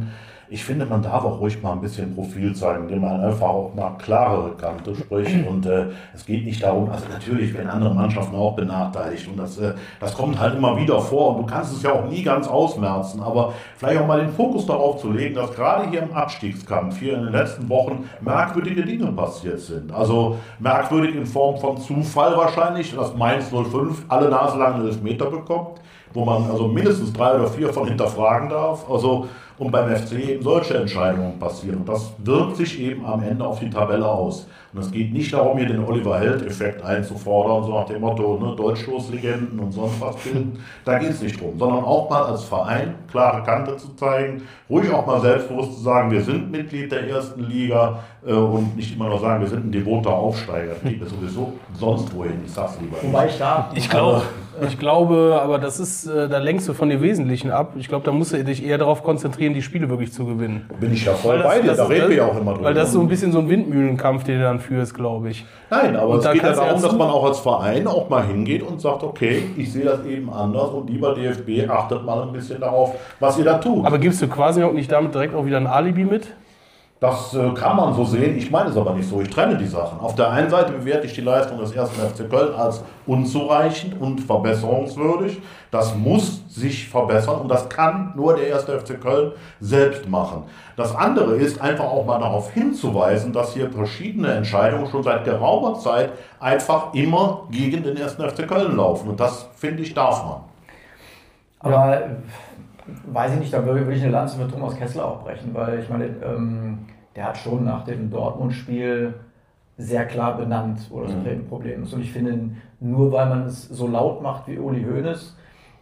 ich finde, man darf auch ruhig mal ein bisschen Profil zeigen, indem man einfach auch mal klarere Kante spricht. Und äh, es geht nicht darum, also natürlich werden andere Mannschaften auch benachteiligt. Und das, äh, das kommt halt immer wieder vor. Und du kannst es ja auch nie ganz ausmerzen. Aber vielleicht auch mal den Fokus darauf zu legen, dass gerade hier im Abstiegskampf, hier in den letzten Wochen, merkwürdige Dinge passiert sind. Also merkwürdig in Form von Zufall wahrscheinlich, dass Mainz null fünf alle Nase lang einen Elfmeter bekommt, wo man also mindestens drei oder vier von hinterfragen darf. Also und beim F C eben solche Entscheidungen passieren. Und das wirkt sich eben am Ende auf die Tabelle aus. Und es geht nicht darum, hier den Oliver-Held-Effekt einzufordern, so nach dem Motto, ne, Deutschstoßlegenden und sonst was bilden. Da geht es nicht drum, sondern auch mal als Verein klare Kante zu zeigen, ruhig auch mal selbstbewusst zu sagen, wir sind Mitglied der ersten Liga äh, und nicht immer nur sagen, wir sind ein devoter Aufsteiger. Das geht mir sowieso sonst wohin, ich sag's lieber.
Wobei ich da...
Ich glaube, ich glaube, aber das ist, äh, da lenkst du von dem Wesentlichen ab. Ich glaube, da musst du dich eher darauf konzentrieren, die Spiele wirklich zu gewinnen.
Bin ich ja voll
das,
bei dir,
das,
da reden
das,
wir ja auch immer drüber.
Weil das ist so ein bisschen so ein Windmühlenkampf, den du dann führst, glaube ich.
Nein, aber
und
es
da
geht ja
kannst du
darum,
ja
dass man auch als Verein auch mal hingeht und sagt, okay, ich sehe das eben anders und lieber D F B, achtet mal ein bisschen darauf, was ihr da tut.
Aber gibst du quasi auch nicht damit direkt auch wieder ein Alibi mit?
Das äh, kann man so sehen, ich meine es aber nicht so, ich trenne die Sachen. Auf der einen Seite bewerte ich die Leistung des ersten F C Köln als unzureichend und verbesserungswürdig. Das muss sich verbessern und das kann nur der erste F C Köln selbst machen. Das andere ist einfach auch mal darauf hinzuweisen, dass hier verschiedene Entscheidungen schon seit geraumer Zeit einfach immer gegen den ersten F C Köln laufen. Und das, finde ich, darf man.
Aber ja. Weiß ich nicht, da würde ich eine Lanze für Thomas Kessler auch brechen, weil ich meine, ähm, der hat schon nach dem Dortmund-Spiel sehr klar benannt, wo das mhm. Problem ist. Und ich finde, nur weil man es so laut macht wie Uli Hoeneß,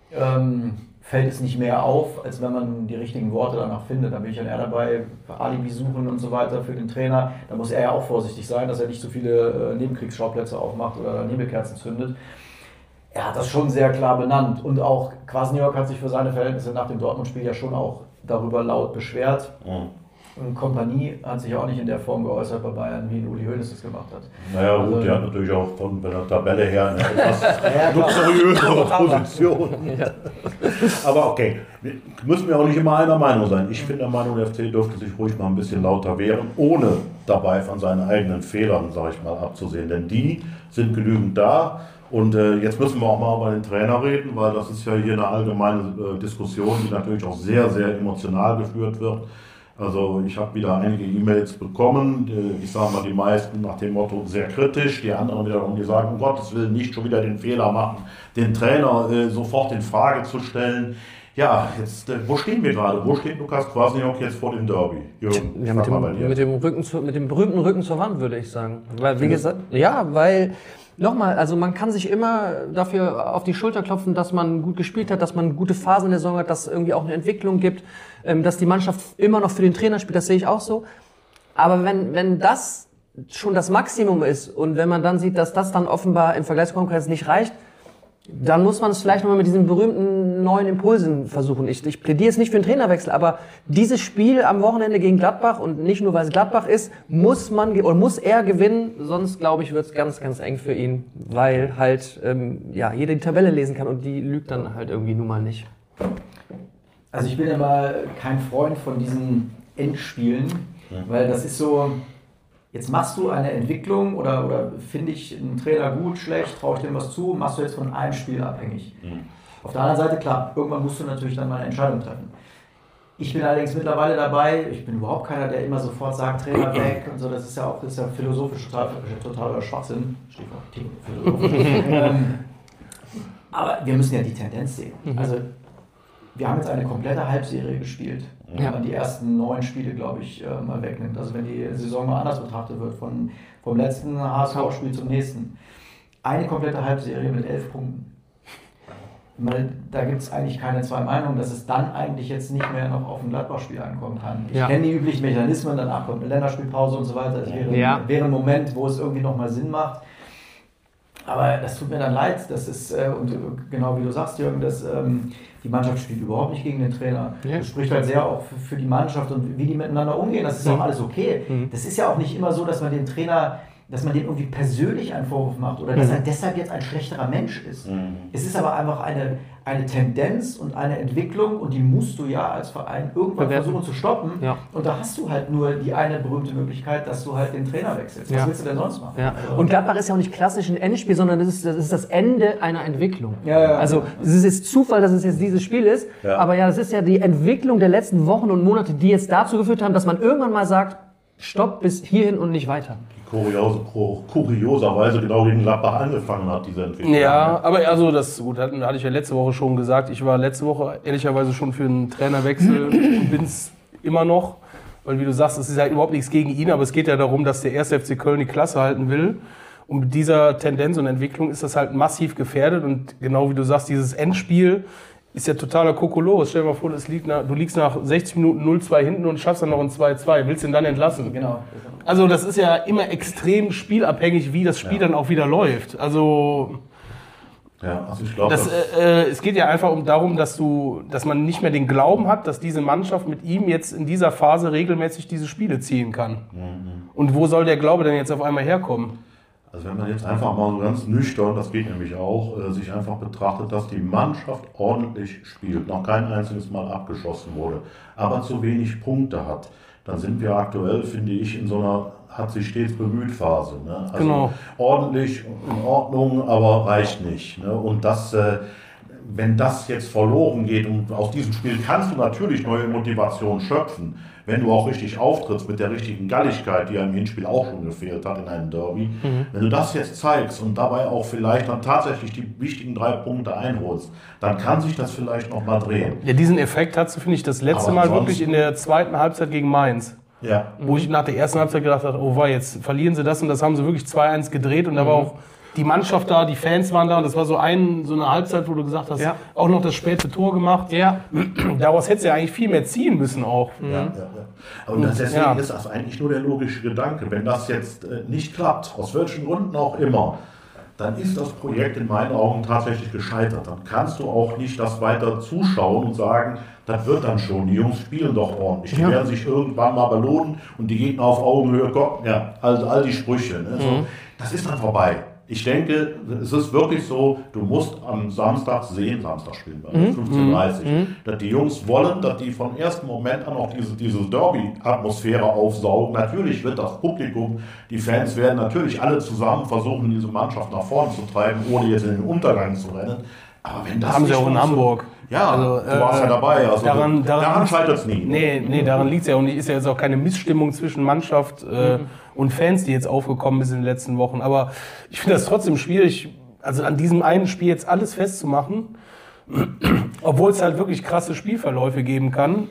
ähm, fällt es nicht mehr auf, als wenn man die richtigen Worte danach findet. Da bin ich dann eher dabei, Alibi suchen und so weiter für den Trainer. Da muss er ja auch vorsichtig sein, dass er nicht so viele äh, Nebenkriegsschauplätze aufmacht oder Nebelkerzen zündet. Er hat das schon sehr klar benannt und auch Kwasniok hat sich für seine Verhältnisse nach dem Dortmund-Spiel ja schon auch darüber laut beschwert. Mhm. Und Kompanie hat sich auch nicht in der Form geäußert bei Bayern, wie Uli Hoeneß das gemacht hat.
Naja gut, also, die hat natürlich auch von der Tabelle her eine etwas luxuriösere Position. Ja. Aber okay, müssen wir auch nicht immer einer Meinung sein. Ich finde der Meinung, der F C dürfte sich ruhig mal ein bisschen lauter wehren, ohne dabei von seinen eigenen Fehlern, sage ich mal, abzusehen. Denn die sind genügend da. Und äh, jetzt müssen wir auch mal über den Trainer reden, weil das ist ja hier eine allgemeine äh, Diskussion, die natürlich auch sehr, sehr emotional geführt wird. Also ich habe wieder einige E-Mails bekommen, äh, ich sage mal die meisten nach dem Motto sehr kritisch, die anderen wiederum, die sagen, um Gottes Willen nicht schon wieder den Fehler machen, den Trainer äh, sofort in Frage zu stellen. Ja, jetzt, äh, wo stehen wir gerade? Wo steht Lukas Kwasniok jetzt vor dem Derby? Jürgen,
ja, mit, dem, mit, dem Rücken zu, mit dem berühmten Rücken zur Wand, würde ich sagen. Weil, wie gesagt, ja, weil... Nochmal, also man kann sich immer dafür auf die Schulter klopfen, dass man gut gespielt hat, dass man gute Phasen in der Saison hat, dass es irgendwie auch eine Entwicklung gibt, dass die Mannschaft immer noch für den Trainer spielt, das sehe ich auch so. Aber wenn, wenn das schon das Maximum ist und wenn man dann sieht, dass das dann offenbar im Vergleich zur Konkurrenz nicht reicht, dann muss man es vielleicht nochmal mit diesen berühmten neuen Impulsen versuchen. Ich, ich plädiere jetzt nicht für einen Trainerwechsel, aber dieses Spiel am Wochenende gegen Gladbach und nicht nur, weil es Gladbach ist, muss man oder muss er gewinnen, sonst glaube ich, wird es ganz, ganz eng für ihn, weil halt ähm, ja jeder die Tabelle lesen kann und die lügt dann halt irgendwie nun mal nicht.
Also ich bin immer kein Freund von diesen Endspielen, ja. Weil das ist so... Jetzt machst du eine Entwicklung oder, oder finde ich einen Trainer gut, schlecht, traue ich dem was zu, machst du jetzt von einem Spiel abhängig. Mhm. Auf der anderen Seite, klar, irgendwann musst du natürlich dann mal eine Entscheidung treffen. Ich bin allerdings mittlerweile dabei, ich bin überhaupt keiner, der immer sofort sagt, Trainer weg und so, das ist ja auch das ist ja philosophisch total, totaler Schwachsinn. Stichwort philosophisch. ähm, aber wir müssen ja die Tendenz sehen. Mhm. Also wir haben jetzt eine komplette Halbserie gespielt. Wenn ja. man die ersten neun Spiele, glaube ich, mal wegnimmt. Also wenn die Saison mal anders betrachtet wird, von, vom letzten H S V-Spiel zum nächsten. Eine komplette Halbserie mit elf Punkten. Weil da gibt es eigentlich keine zwei Meinungen, dass es dann eigentlich jetzt nicht mehr noch auf ein Gladbach-Spiel ankommen kann. Ich ja. kenne die üblichen Mechanismen, danach kommt eine Länderspielpause und so weiter. Das wäre, ja. wäre ein Moment, wo es irgendwie nochmal Sinn macht. Aber das tut mir dann leid, das ist, äh, und genau wie du sagst, Jürgen, dass ähm, die Mannschaft spielt überhaupt nicht gegen den Trainer. Ja. Das spricht halt sehr auch für, für die Mannschaft und wie die miteinander umgehen. Das ist auch alles okay. Mhm. Das ist ja auch nicht immer so, dass man den Trainer dass man dem irgendwie persönlich einen Vorwurf macht oder dass er deshalb jetzt ein schlechterer Mensch ist. Mhm. Es ist aber einfach eine, eine Tendenz und eine Entwicklung und die musst du ja als Verein irgendwann versuchen zu stoppen. Ja. Und da hast du halt nur die eine berühmte Möglichkeit, dass du halt den Trainer wechselst. Was ja. willst du denn sonst machen?
Ja.
Also,
und Gladbach ist ja auch nicht klassisch ein Endspiel, sondern das ist das, ist das Ende einer Entwicklung.
Ja, ja,
also es ist jetzt Zufall, dass es jetzt dieses Spiel ist, ja. aber ja, das ist ja die Entwicklung der letzten Wochen und Monate, die jetzt dazu geführt haben, dass man irgendwann mal sagt, stopp bis hierhin und nicht weiter.
Kuriose, kurioserweise genau gegen Gladbach angefangen hat, diese Entwicklung.
Ja, aber also das gut, hatte ich ja letzte Woche schon gesagt. Ich war letzte Woche ehrlicherweise schon für einen Trainerwechsel und bin es immer noch. Weil wie du sagst, es ist ja überhaupt nichts gegen ihn, aber es geht ja darum, dass der erste F C Köln die Klasse halten will. Und mit dieser Tendenz und Entwicklung ist das halt massiv gefährdet. Und genau wie du sagst, dieses Endspiel ist ja totaler Kokolores. Stell dir mal vor, das liegt nach, du liegst nach sechzig Minuten null zwei hinten und schaffst dann noch ein zwei zwei. Willst du ihn dann entlassen?
Genau.
Also das ist ja immer extrem spielabhängig, wie das Spiel ja. dann auch wieder läuft. Also,
ja, also ich glaube,
das, äh, es geht ja einfach um darum, dass du, dass man nicht mehr den Glauben hat, dass diese Mannschaft mit ihm jetzt in dieser Phase regelmäßig diese Spiele ziehen kann. Mhm. Und wo soll der Glaube denn jetzt auf einmal herkommen?
Also wenn man jetzt einfach mal so ganz nüchtern, das geht nämlich auch, äh, sich einfach betrachtet, dass die Mannschaft ordentlich spielt, noch kein einziges Mal abgeschossen wurde, aber zu wenig Punkte hat, dann sind wir aktuell, finde ich, in so einer hat sich stets bemüht Phase. Ne? Also
genau.
ordentlich, in Ordnung, aber reicht nicht. Ne? Und das, äh, wenn das jetzt verloren geht und aus diesem Spiel kannst du natürlich neue Motivation schöpfen, wenn du auch richtig auftrittst mit der richtigen Galligkeit, die ja im Hinspiel auch schon gefehlt hat in einem Derby. Mhm. Wenn du das jetzt zeigst und dabei auch vielleicht dann tatsächlich die wichtigen drei Punkte einholst, dann kann sich das vielleicht noch mal drehen.
Ja, diesen Effekt hast du, finde ich, das letzte Mal wirklich in der zweiten Halbzeit gegen Mainz.
Ja.
Wo ich nach der ersten Halbzeit gedacht habe, oh war jetzt verlieren sie das und das haben sie wirklich zwei eins gedreht und da war auch die Mannschaft da, die Fans waren da und das war so, ein, so eine Halbzeit, wo du gesagt hast, ja. auch noch das späte Tor gemacht. Ja. Daraus hättest du ja eigentlich viel mehr ziehen müssen auch.
Ja, ja, ja. Und deswegen ja. ist das eigentlich nur der logische Gedanke. Wenn das jetzt äh, nicht klappt, aus welchen Gründen auch immer, dann ist das Projekt in meinen Augen tatsächlich gescheitert. Dann kannst du auch nicht das weiter zuschauen und sagen, das wird dann schon, die Jungs spielen doch ordentlich. Die ja. werden sich irgendwann mal belohnen und die Gegner auf Augenhöhe kommen. Ja, also all die Sprüche. Ne? Mhm. So, das ist dann vorbei. Ich denke, es ist wirklich so, du musst am Samstag sehen, Samstag spielen wir, mhm. fünfzehn Uhr dreißig, mhm. dass die Jungs wollen, dass die vom ersten Moment an auch diese, diese Derby-Atmosphäre aufsaugen. Natürlich wird das Publikum, die Fans werden natürlich alle zusammen versuchen, diese Mannschaft nach vorne zu treiben, ohne jetzt in den Untergang zu rennen. Aber wenn das
haben sie auch in Hamburg.
Ja, also, du warst äh, ja dabei. Also
daran daran,
daran scheitert es nie.
Nee, nee, daran liegt es ja auch nicht. Ist ja jetzt auch keine Missstimmung zwischen Mannschaft äh, mhm. und Fans, die jetzt aufgekommen ist in den letzten Wochen. Aber ich finde das trotzdem schwierig, also an diesem einen Spiel jetzt alles festzumachen, obwohl es halt wirklich krasse Spielverläufe geben kann.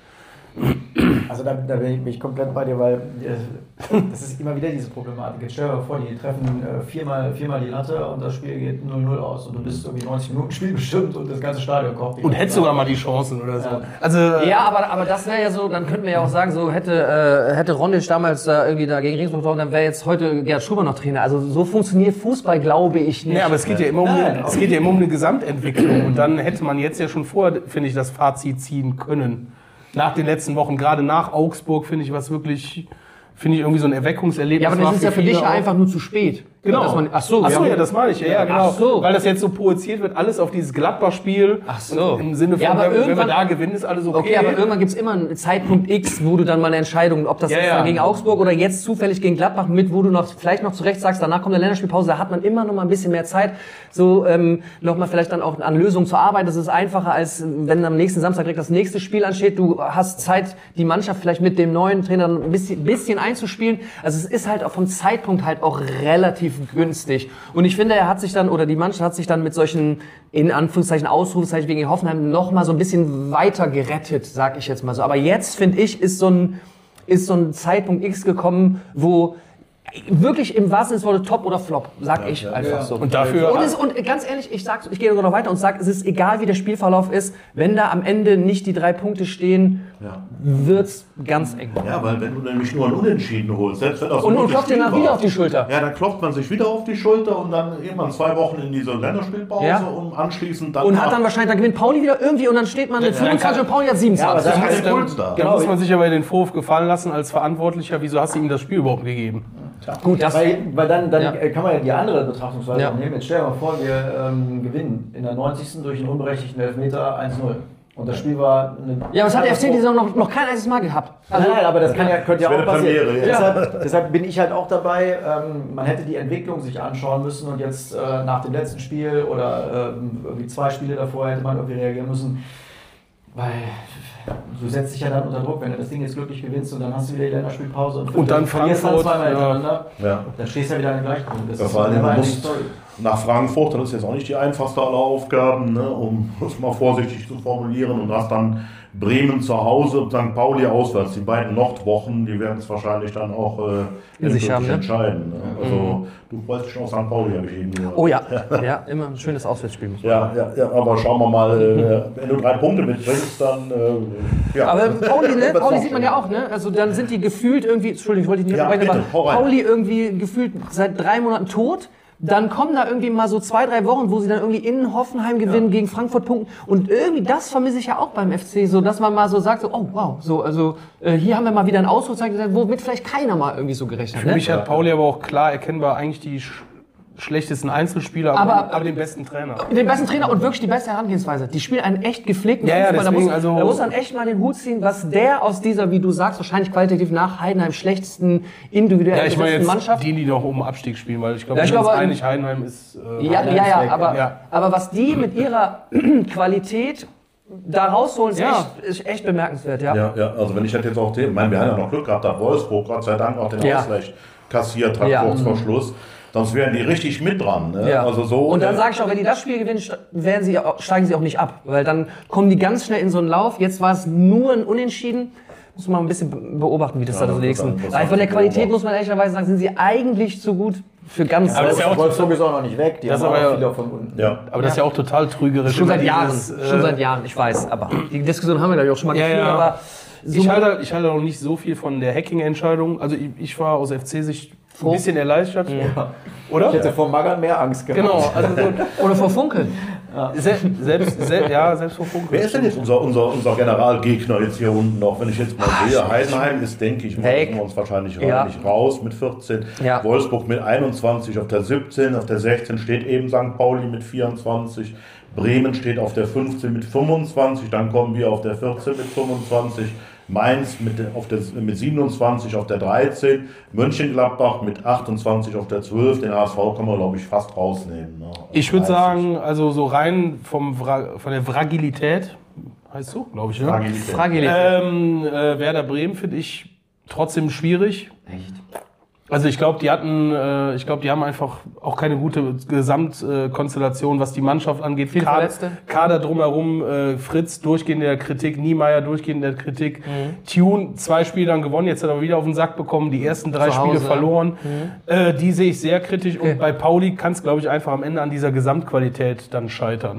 Also da, da bin ich komplett bei dir, weil äh, das ist immer wieder diese Problematik. Jetzt stell dir mal vor, die treffen äh, viermal, viermal die Latte und das Spiel geht null null aus und du bist irgendwie neunzig Minuten Spiel bestimmt und das ganze Stadion kocht.
Und hättest sogar mal die Chancen oder so.
Ja,
also,
ja aber, aber das wäre ja so, dann könnten wir ja auch sagen, so hätte, äh, hätte Rondic damals da irgendwie dagegen Regensburg getroffen, dann wäre jetzt heute Gerd Schuber noch Trainer. Also so funktioniert Fußball, glaube ich, nicht.
Ja, aber es geht ja immer um, Nein, es geht ja immer um eine Gesamtentwicklung und dann hätte man jetzt ja schon vorher, finde ich, das Fazit ziehen können. Nach den letzten Wochen, gerade nach Augsburg, finde ich, was wirklich, finde ich irgendwie so ein Erweckungserlebnis.
Ja, aber das ist ja für dich ja einfach nur zu spät.
Genau.
Dass man, ach so,
ach so ja, das meine ich. Ja, ja, genau.
Ach so.
Weil das jetzt so projiziert wird, alles auf dieses Gladbach-Spiel.
Ach so.
Im Sinne von,
ja, aber
wenn, wenn wir da gewinnen, ist alles okay.
Okay, aber irgendwann gibt's immer einen Zeitpunkt X, wo du dann mal eine Entscheidung, ob das
ja,
jetzt
ja.
dann gegen Augsburg oder jetzt zufällig gegen Gladbach mit, wo du noch vielleicht noch zurecht sagst, danach kommt eine Länderspielpause, da hat man immer noch mal ein bisschen mehr Zeit, so ähm, noch mal vielleicht dann auch an Lösungen zu arbeiten. Das ist einfacher, als wenn am nächsten Samstag direkt das nächste Spiel ansteht. Du hast Zeit, die Mannschaft vielleicht mit dem neuen Trainer ein bisschen, bisschen einzuspielen. Also es ist halt auch vom Zeitpunkt halt auch relativ günstig. Und ich finde, er hat sich dann, oder die Mannschaft hat sich dann mit solchen, in Anführungszeichen, Ausrufezeichen wegen Hoffenheim noch mal so ein bisschen weiter gerettet, sag ich jetzt mal so. Aber jetzt, finde ich, ist so ein, ist so ein Zeitpunkt X gekommen, wo wirklich im wahrsten Sinne des Wortes Top oder Flop, sag ja, ich ja, einfach ja. so.
Und dafür
und, es, und ganz ehrlich, ich sag's, ich gehe sogar noch weiter und sag, es ist egal, wie der Spielverlauf ist, wenn da am Ende nicht die drei Punkte stehen, ja. wird's ganz eng.
Ja, weil wenn du nämlich nur einen Unentschieden holst, selbst wenn das
und, und klopft dir dann wieder auf die Schulter.
Ja, dann klopft man sich wieder auf die Schulter und dann irgendwann zwei Wochen in diese Länderspielpause ja. und anschließend dann
und hat dann wahrscheinlich, dann gewinnt Pauli wieder irgendwie und dann steht man mit ja, fünfundzwanzig und Pauli hat siebenundzwanzig.
Ja, aber
da, dann, da. da muss man sich aber den Vorwurf gefallen lassen als Verantwortlicher, wieso hast du ihm das Spiel überhaupt gegeben?
Gut, das,
Weil, weil dann, dann
Ja.
kann man ja die andere Betrachtungsweise
Ja.
auch nehmen. Jetzt stell dir mal vor, wir ähm, gewinnen in der neunzigsten durch einen unberechtigten Elfmeter eins null. Und das Spiel war eine.
ja, was hat der F C die Saison noch, noch kein einziges Mal gehabt?
Nein, nein, aber das kann ja, könnte ja
Das
auch
wäre eine
passieren.
Premiere, ja.
Deshalb, deshalb bin ich halt auch dabei, ähm, man hätte die Entwicklung sich anschauen müssen und jetzt äh, nach dem letzten Spiel oder ähm, irgendwie zwei Spiele davor hätte man irgendwie reagieren müssen. Weil du setzt dich ja dann unter Druck, wenn du das Ding jetzt glücklich gewinnst und dann hast du wieder die Länderspielpause und,
Und dann
verlierst dann
Frankfurt,
zweimal
ja.
hintereinander,
Ja.
dann stehst du ja wieder an dem gleichen Punkt. Das
Ja,
ist
vor allem,
eine
du
never-ending
musst
Story.
nach Frankfurt, das ist jetzt auch nicht die einfachste aller Aufgaben, ne, um es mal vorsichtig zu formulieren, und hast dann Bremen zu Hause und Sankt Pauli auswärts. Die beiden Nordwochen, die werden es wahrscheinlich dann auch äh,
In sich
endgültig
haben, ne?
entscheiden. Ne? Also du freust dich schon auf Sankt Pauli, habe ich eben gehört.
Oh ja, ja, immer ein schönes Auswärtsspiel. muss man
Ja, ja, ja, aber schauen wir mal, äh, wenn du drei Punkte mitbringst, dann äh, ja.
Aber Pauli, ne?
Wird's
Pauli
auch
sieht man
schön.
ja auch, ne? Also dann sind die gefühlt irgendwie, Entschuldigung, ich wollte dich nicht
Ja,
unterbrechen,
bitte, hau
aber
rein.
Pauli irgendwie gefühlt seit drei Monaten tot. Dann kommen da irgendwie mal so zwei, drei Wochen, wo sie dann irgendwie in Hoffenheim gewinnen, gegen Frankfurt punkten. Und irgendwie das vermisse ich ja auch beim F C, so dass man mal so sagt, so, oh wow, so, also äh, hier haben wir mal wieder einen Ausrufezeichen, womit vielleicht keiner mal irgendwie so gerechnet hat.
Für
Ne?
mich hat Pauli aber auch klar erkennbar eigentlich die sch schlechtesten Einzelspieler,
Aber-
aber, aber den besten Trainer.
Den bestenIner und wirklich die beste Herangehensweise. Die spielen einen echt gepflegten
Ja, ja,
Fußball. Da
deswegen,
muss,
also-
da muss man echt mal den Hut ziehen, was der aus dieser, wie du sagst, wahrscheinlich qualitativ nach Heidenheim schlechtesten individuell
Ja, ich meine
besetzten
jetzt
Mannschaft.
die, die doch um Abstieg spielen, weil ich glaube,
Ja, ich
wir sind uns
glaube,
einig, Heidenheim ist... Äh,
Ja,
Heidenheim
ja,
ist
ja,
weg,
aber,
ja.
aber was die mit ihrer Qualität da rausholen, ist,
Ja.
echt, ist echt bemerkenswert. Ja.
Ja, ja, also wenn ich das jetzt auch, ich meine, wir haben ja noch Glück gehabt, dass Wolfsburg Gott sei Dank auch den
Ja.
Ausgleich kassiert hat,
Ja.
kurz vor Schluss. Sonst wären die richtig mit dran. Ne?
Ja.
Also so,
und dann
äh,
sage ich auch, wenn die das Spiel gewinnen, st- werden sie, auch- steigen sie auch nicht ab. Weil dann kommen die ganz schnell in so einen Lauf. Jetzt war es nur ein Unentschieden. Muss man ein bisschen be- beobachten, wie das
Ja,
dann
das
so
wird
nächsten.
dann interessant
Weil von der
zu
Qualität
beobachten.
muss man ehrlicherweise sagen, sind sie eigentlich zu gut für ganz.
Aber das ist ja auch-
Wolfsburg ist auch noch nicht weg, die
Das
haben
ist
auch
aber ja-
viele von unten.
ja.
aber das ist ja auch total trügerisch.
schon seit
Immer
Jahren.
dieses, äh,
Schon seit Jahren, ich weiß. Aber die Diskussion haben wir, glaube ich, auch schon mal
Ja,
geführt.
ja.
Aber so
Ich halte, ich halte auch nicht so viel von der Hacking-Entscheidung. Also ich, ich war aus F C-Sicht ein bisschen erleichtert. Oder?
Ich hätte vor Magath mehr Angst gehabt.
Genau, also so,
oder vor Funkel.
se selbst, se ja, selbst vor Funke.
Wer ist denn jetzt unser, unser, unser Generalgegner jetzt hier unten noch? Wenn ich jetzt mal sehe, Heidenheim ist, denke ich, mal,
Weg.
sind wir uns wahrscheinlich
Ja.
nicht raus mit vierzehn.
Ja.
Wolfsburg mit einundzwanzig auf der siebzehn, auf der sechzehn steht eben Sankt Pauli mit vierundzwanzig. Bremen steht auf der fünfzehn mit fünfundzwanzig, dann kommen wir auf der vierzehn mit fünfundzwanzig. Mainz mit, auf der, mit siebenundzwanzig auf der dreizehn, Mönchengladbach mit achtundzwanzig auf der zwölf, den H S V kann man, glaube ich, fast rausnehmen. Ne?
Ich würde
dreißig.
sagen, also so rein vom Vra von der Fragilität, heißt so, glaube ich, ne?
Fragilität.
Fragilität.
Ähm, äh, Werder Bremen finde ich trotzdem schwierig.
Echt?
Also ich glaube, die hatten, äh, ich glaube, die haben einfach auch keine gute Gesamtkonstellation, was die Mannschaft angeht.
Viele
Kader,
Verletzte.
Kader drumherum, äh, Fritz durchgehend in der Kritik, Niemeyer durchgehend in der Kritik, Tune zwei Spiele dann gewonnen, jetzt hat er wieder auf den Sack bekommen, die ersten drei
Zu
Spiele
Hause.
verloren. Äh, die sehe ich sehr kritisch
Okay.
und bei Pauli kann es, glaube ich, einfach am Ende an dieser Gesamtqualität dann scheitern.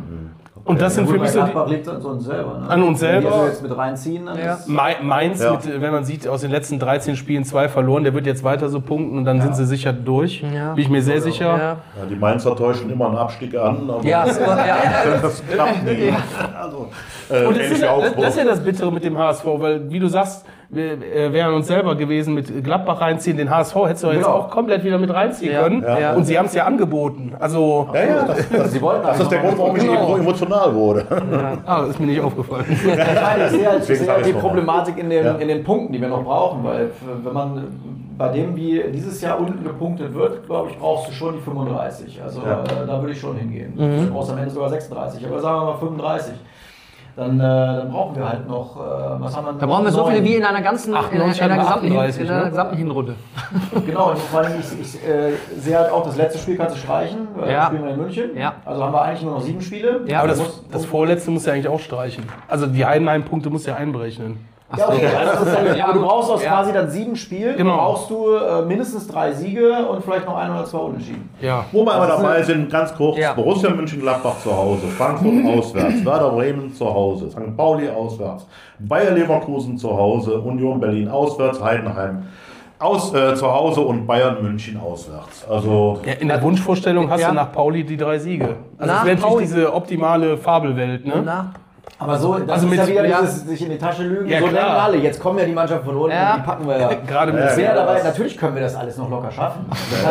Und das sind
Gut,
für
bei
mich so die,
Gladbach liegt es an uns selber. Ne?
An uns
Wenn die
selber.
so jetzt mit reinziehen, dann
Ja.
ist
Mai- Mainz,
Ja.
mit, wenn man sieht, aus den letzten dreizehn Spielen zwei verloren, der wird jetzt weiter so punkten und dann sind sie sicher durch.
Ja.
Bin ich mir sehr sicher.
Ja.
Ja, die Mainzer täuschen immer einen Abstieg an, aber
Ja, so, ja.
das klappt nie. Also, äh,
Und das
ähnlich
ist,
wie
ja, das,
Augsburg.
das ist ja das Bittere mit dem H S V, weil, wie du sagst, wir äh, wären uns selber gewesen mit Gladbach reinziehen. Den H S V hättest du jetzt
Genau.
auch komplett wieder mit reinziehen
Ja.
können.
Ja.
Und sie haben es ja angeboten. Also,
Ja, ja, das, das,
Sie wollten
das ist der Grund, warum ich
Genau.
so emotional wurde.
ah, das ist mir nicht aufgefallen.
Ich sehe halt, ich
Deswegen
sehe
sag
halt die
ich's nochmal.
Problematik in den,
Ja.
in den Punkten, die wir noch brauchen, weil wenn man bei dem, wie dieses Jahr unten gepunktet wird, glaube ich, brauchst du schon die fünfunddreißig. Also
Ja.
äh, da würde ich schon hingehen. Du brauchst am Ende sogar sechsunddreißig, aber sagen wir mal fünfunddreißig. Dann, äh, dann brauchen wir halt noch, äh, was haben wir?
Da brauchen wir so viele wie in einer ganzen, in einer, in einer, gesamten, Hin-
achtunddreißig,
in einer
ne?
gesamten Hinrunde.
Genau, und vor allem, ich, ich äh, sehe halt auch, das letzte Spiel kannst du streichen, weil
Ja.
wir spielen wir in München.
Ja.
Also haben wir eigentlich nur noch sieben Spiele.
Ja.
Aber
Du
das,
musst-
das Vorletzte muss ja eigentlich auch streichen. Also die Heidenheim-Punkte musst du ja einberechnen.
Ja, okay, also das ist dann,
Ja,
aber du
gut.
brauchst aus
Ja.
quasi dann sieben Spielen,
Genau.
brauchst du äh, mindestens drei Siege und vielleicht noch ein oder zwei Unentschieden.
Ja.
Wo wir aber dabei sind, ganz kurz,
Ja.
Borussia Mönchengladbach zu Hause, Frankfurt auswärts, Werder Bremen zu Hause, Sankt Pauli auswärts, Bayer Leverkusen zu Hause, Union Berlin auswärts, Heidenheim aus, äh, zu Hause und Bayern München auswärts. Also
Ja, in der Wunschvorstellung hast
Ja.
du nach Pauli die drei Siege. Also
Nach
das wäre natürlich
Pauli.
diese optimale Fabelwelt, ne?
Nach
Aber so, das
Also
ist
mit-
ja wieder
ja.
dieses sich in die Tasche lügen.
Ja,
so
klar.
denken alle. Jetzt kommen ja die Mannschaft von unten
Ja.
und die packen wir ja.
Gerade mit
Das wäre
Ja,
dabei,
das-
natürlich können wir das alles noch locker schaffen.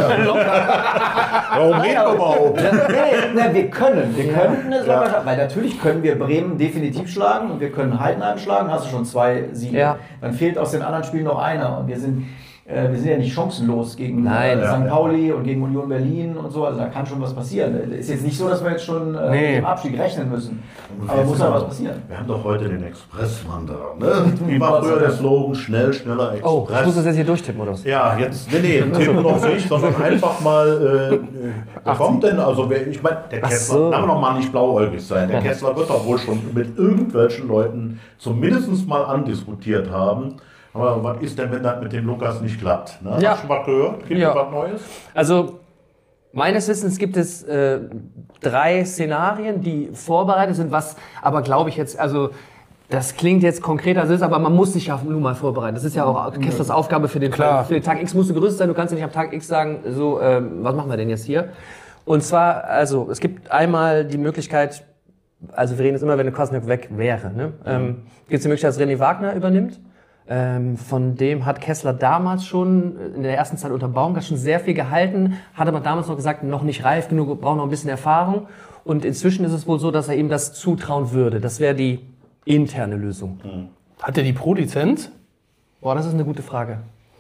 Warum reden wir überhaupt?
nee, nee, wir können. Wir könnten es locker schaffen. Weil natürlich können wir Bremen definitiv schlagen und wir können Heidenheim schlagen. Hast du schon zwei Siege.
Ja.
Dann fehlt aus den anderen Spielen noch einer. Und wir sind, äh, wir sind ja nicht chancenlos gegen
Nein.
äh, Sankt
Ja.
Pauli und gegen Union Berlin und so. Also da kann schon was passieren. Ist jetzt nicht so, dass wir jetzt schon äh,
Nee.
mit dem Abstieg rechnen müssen. Aber muss ja was passieren.
Wir haben doch heute den Expressmann da. Ne? Wie war früher der Slogan? Schnell, schneller, Express.
Oh, ich muss das jetzt hier durchtippen, oder was?
Ja, jetzt, nee, nee, tippen noch nicht, sondern einfach mal, äh, wer kommt denn? Also, wer, ich meine, der
Ach
Kessler,
so.
lassen wir noch mal nicht blauäugig sein, der Kessler wird doch wohl schon mit irgendwelchen Leuten zumindest mal andiskutiert haben. Aber was ist denn, wenn das mit dem Lukas nicht klappt? Ne?
Ja.
Hast du schon was gehört? Gibt
Ja.
es was Neues?
Also, meines Wissens gibt es äh, drei Szenarien, die vorbereitet sind, was aber glaube ich jetzt, also das klingt jetzt konkreter als es ist, aber man muss sich ja nun mal vorbereiten. Das ist ja auch Kesslers Aufgabe für den,
Klar.
für den Tag X, musst du gerüstet sein, du kannst ja nicht am Tag X sagen, so, ähm, was machen wir denn jetzt hier? Und zwar, also es gibt einmal die Möglichkeit, also wir reden jetzt immer, wenn der Kwasniok weg wäre, ne? ähm, gibt es die Möglichkeit, dass René Wagner übernimmt. Ähm, von dem hat Kessler damals schon in der ersten Zeit unter Baumgart schon sehr viel gehalten, hat aber damals noch gesagt, noch nicht reif genug, braucht noch ein bisschen Erfahrung. Und inzwischen ist es wohl so, dass er ihm das zutrauen würde. Das wäre die interne Lösung.
Hat er die Pro-Lizenz?
Boah, das ist eine gute Frage.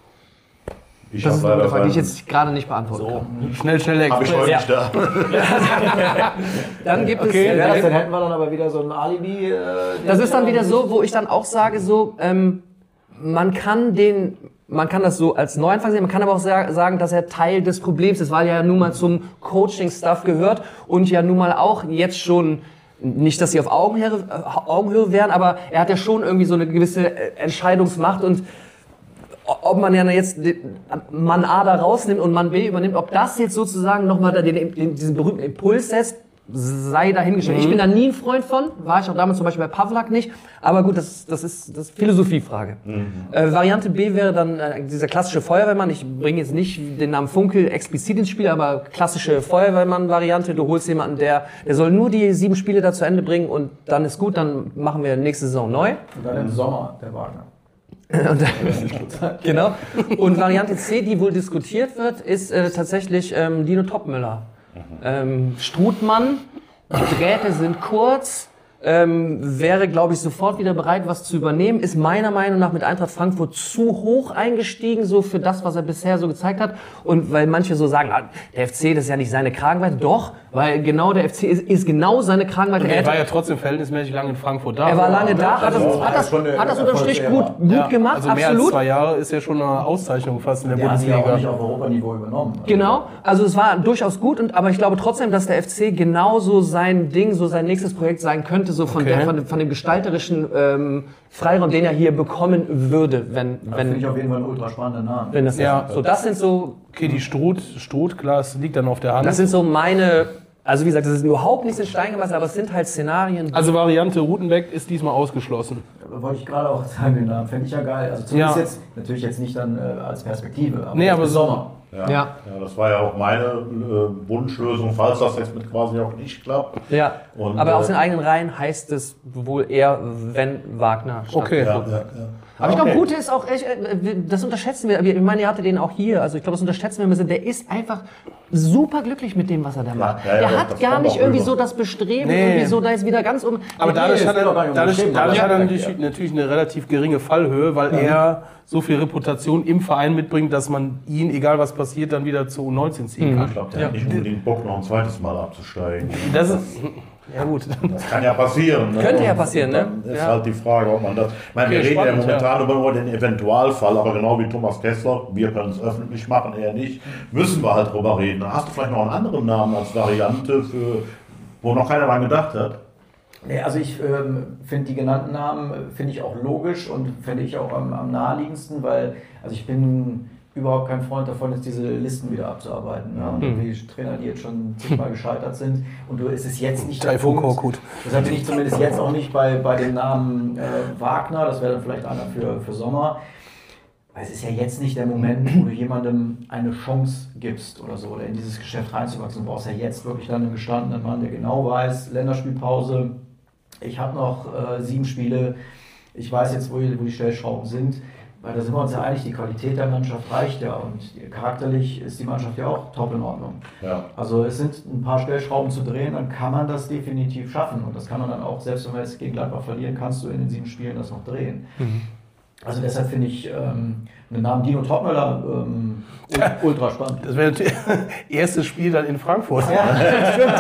Ich
Das
hab
ist eine gute
leider
Frage, die ich
keinen-
jetzt gerade nicht beantworten kann.
Schnell, schnell,
Hab ich
Express.
heute
Ja.
nicht da.
Dann gibt
Okay.
es...
Wäre das, dann hätten wir dann aber wieder so ein Alibi. Äh,
Das ist dann wieder so, wo ich dann auch sage, so, ähm, man kann den, man kann das so als Neuanfang sehen, man kann aber auch sa- sagen, dass er Teil des Problems ist, weil er ja nun mal zum Coaching-Staff gehört und ja nun mal auch jetzt schon, nicht, dass sie auf Augenhöhe, äh, Augenhöhe wären, aber er hat ja schon irgendwie so eine gewisse äh, Entscheidungsmacht und ob man ja jetzt den Mann A da rausnimmt und Mann B übernimmt, ob das jetzt sozusagen nochmal den, den, diesen berühmten Impuls setzt, sei dahingestellt. Ich bin da nie ein Freund von, war ich auch damals zum Beispiel bei Pavlak nicht, aber gut, das, das ist das ist Philosophiefrage. Äh, Variante B wäre dann äh, dieser klassische Feuerwehrmann, ich bringe jetzt nicht den Namen Funkel explizit ins Spiel, aber klassische Feuerwehrmann-Variante, du holst jemanden, der, der soll nur die sieben Spiele da zu Ende bringen und dann ist gut, dann machen wir nächste Saison neu.
Und dann im Sommer, der Wagner.
Und, genau. Und Variante C, die wohl diskutiert wird, ist äh, tatsächlich ähm, Dino Topmöller. Ähm, Strutmann, die Drähte sind kurz, ähm, wäre, glaube ich, sofort wieder bereit, was zu übernehmen, ist meiner Meinung nach mit Eintracht Frankfurt zu hoch eingestiegen, so für das, was er bisher so gezeigt hat. Und weil manche so sagen, ah, der F C, das ist ja nicht seine Kragenweite. Doch, weil genau der F C ist, ist genau seine Kragenweite.
Und
Er
er war
hätte-
ja trotzdem verhältnismäßig lange in Frankfurt da.
er war lange da, hat das,
Also,
hat das,
schon eine
hat das unterm Strich gut,
Erfolgsära.
gut
Ja,
gemacht,
also mehr
absolut.
als zwei Jahre ist ja schon eine Auszeichnung fast in der,
Der hat sich ja auch
Bundesliga.
nicht auf Europaniveau übernommen. Also,
Genau, also es war durchaus gut, und, aber ich glaube trotzdem, dass der F C genauso sein Ding, so sein nächstes Projekt sein könnte, so von,
Okay.
der, von, dem- von dem gestalterischen ähm, Freiraum, den er hier bekommen würde, wenn,
Das finde ich
wenn,
auf jeden Fall einen ultra spannenden Namen.
wenn das
Ja.
so, das sind so,
Okay, die Struth, Struth, klar, es liegt dann auf der Hand.
das sind so meine, also wie gesagt, das ist überhaupt nicht in Stein gemeißelt, aber es sind halt Szenarien.
Also Variante Rutenbeck ist diesmal ausgeschlossen.
Wollte ich gerade auch sagen, den Namen fände ich ja geil. Also zumindest
Ja.
jetzt, natürlich jetzt nicht dann äh, als Perspektive, aber,
Nee, aber
bis
so-
Sommer.
Ja.
Ja.
Ja, das war ja auch meine äh, Wunschlösung, falls das jetzt mit quasi auch nicht klappt.
Ja,
Und,
aber
äh,
aus den eigenen Reihen heißt es wohl eher, wenn Wagner statt
Okay.
Ja, ja, ja.
Aber ich glaube,
Okay.
Gute ist auch echt, äh, das unterschätzen wir. Ich meine, ihr hattet den auch hier. Also ich glaube, das unterschätzen wir ein bisschen. Der ist einfach super glücklich mit dem, was er da macht.
ja, ja,
der
das
hat gar
kommt
nicht
auch
irgendwie
rüber.
so das Bestreben,
Nee.
irgendwie so, da ist wieder ganz um.
Aber
Nee,
dadurch
das
hat
will
er,
doch gar nicht um
dadurch,
bestimmen,
dadurch
aber
hat er
ja.
natürlich, natürlich eine relativ geringe Fallhöhe, weil er so viel Reputation im Verein mitbringt, dass man ihn, egal was passiert, dann wieder zu U neunzehn ziehen kann.
Ich glaube, der hat nicht unbedingt Bock, noch ein zweites Mal abzusteigen.
Das ist, ja gut.
Das kann ja passieren. Ne?
Könnte ja passieren, ne?
Dann ist
Ja.
halt die Frage, ob man das. Ich meine, wir
Okay,
reden ja
spannend,
momentan über nur den Eventualfall, aber genau wie Thomas Kessler, wir können es öffentlich machen, er nicht, müssen wir halt drüber reden. Hast du vielleicht noch einen anderen Namen als Variante, für, wo noch keiner dran gedacht hat?
Nee, also ich ähm, finde die genannten Namen, äh, finde ich auch logisch und finde ich auch am, am naheliegendsten, weil also ich bin überhaupt kein Freund davon, jetzt diese Listen wieder abzuarbeiten. Ja. Und die Trainer, die jetzt schon zigmal gescheitert sind. Und du ist es jetzt nicht der
Taifun
Punkt.
Korkut.
Deshalb bin ich zumindest jetzt auch nicht bei, bei dem Namen äh, Wagner, das wäre dann vielleicht einer für, für Sommer. Weil es ist ja jetzt nicht der Moment, wo du jemandem eine Chance gibst oder so, oder in dieses Geschäft reinzuwachsen. Du brauchst ja jetzt wirklich dann einen gestandenen Mann, der genau weiß, Länderspielpause, Ich habe noch äh, sieben Spiele. Ich weiß jetzt, wo, wo die Stellschrauben sind. Weil da sind wir uns ja einig, die Qualität der Mannschaft reicht ja. Und charakterlich ist die Mannschaft ja auch top in Ordnung. Ja. Also es sind ein paar Stellschrauben zu drehen, dann kann man das definitiv schaffen. Und das kann man dann auch, selbst wenn wir jetzt gegen Gladbach verlieren, kannst du in den sieben Spielen das noch drehen. Mhm. Also deshalb finde ich ähm, den Namen Dino Topmöller ähm, ultra spannend.
Das wäre das erste Spiel dann in Frankfurt.
Ja, stimmt.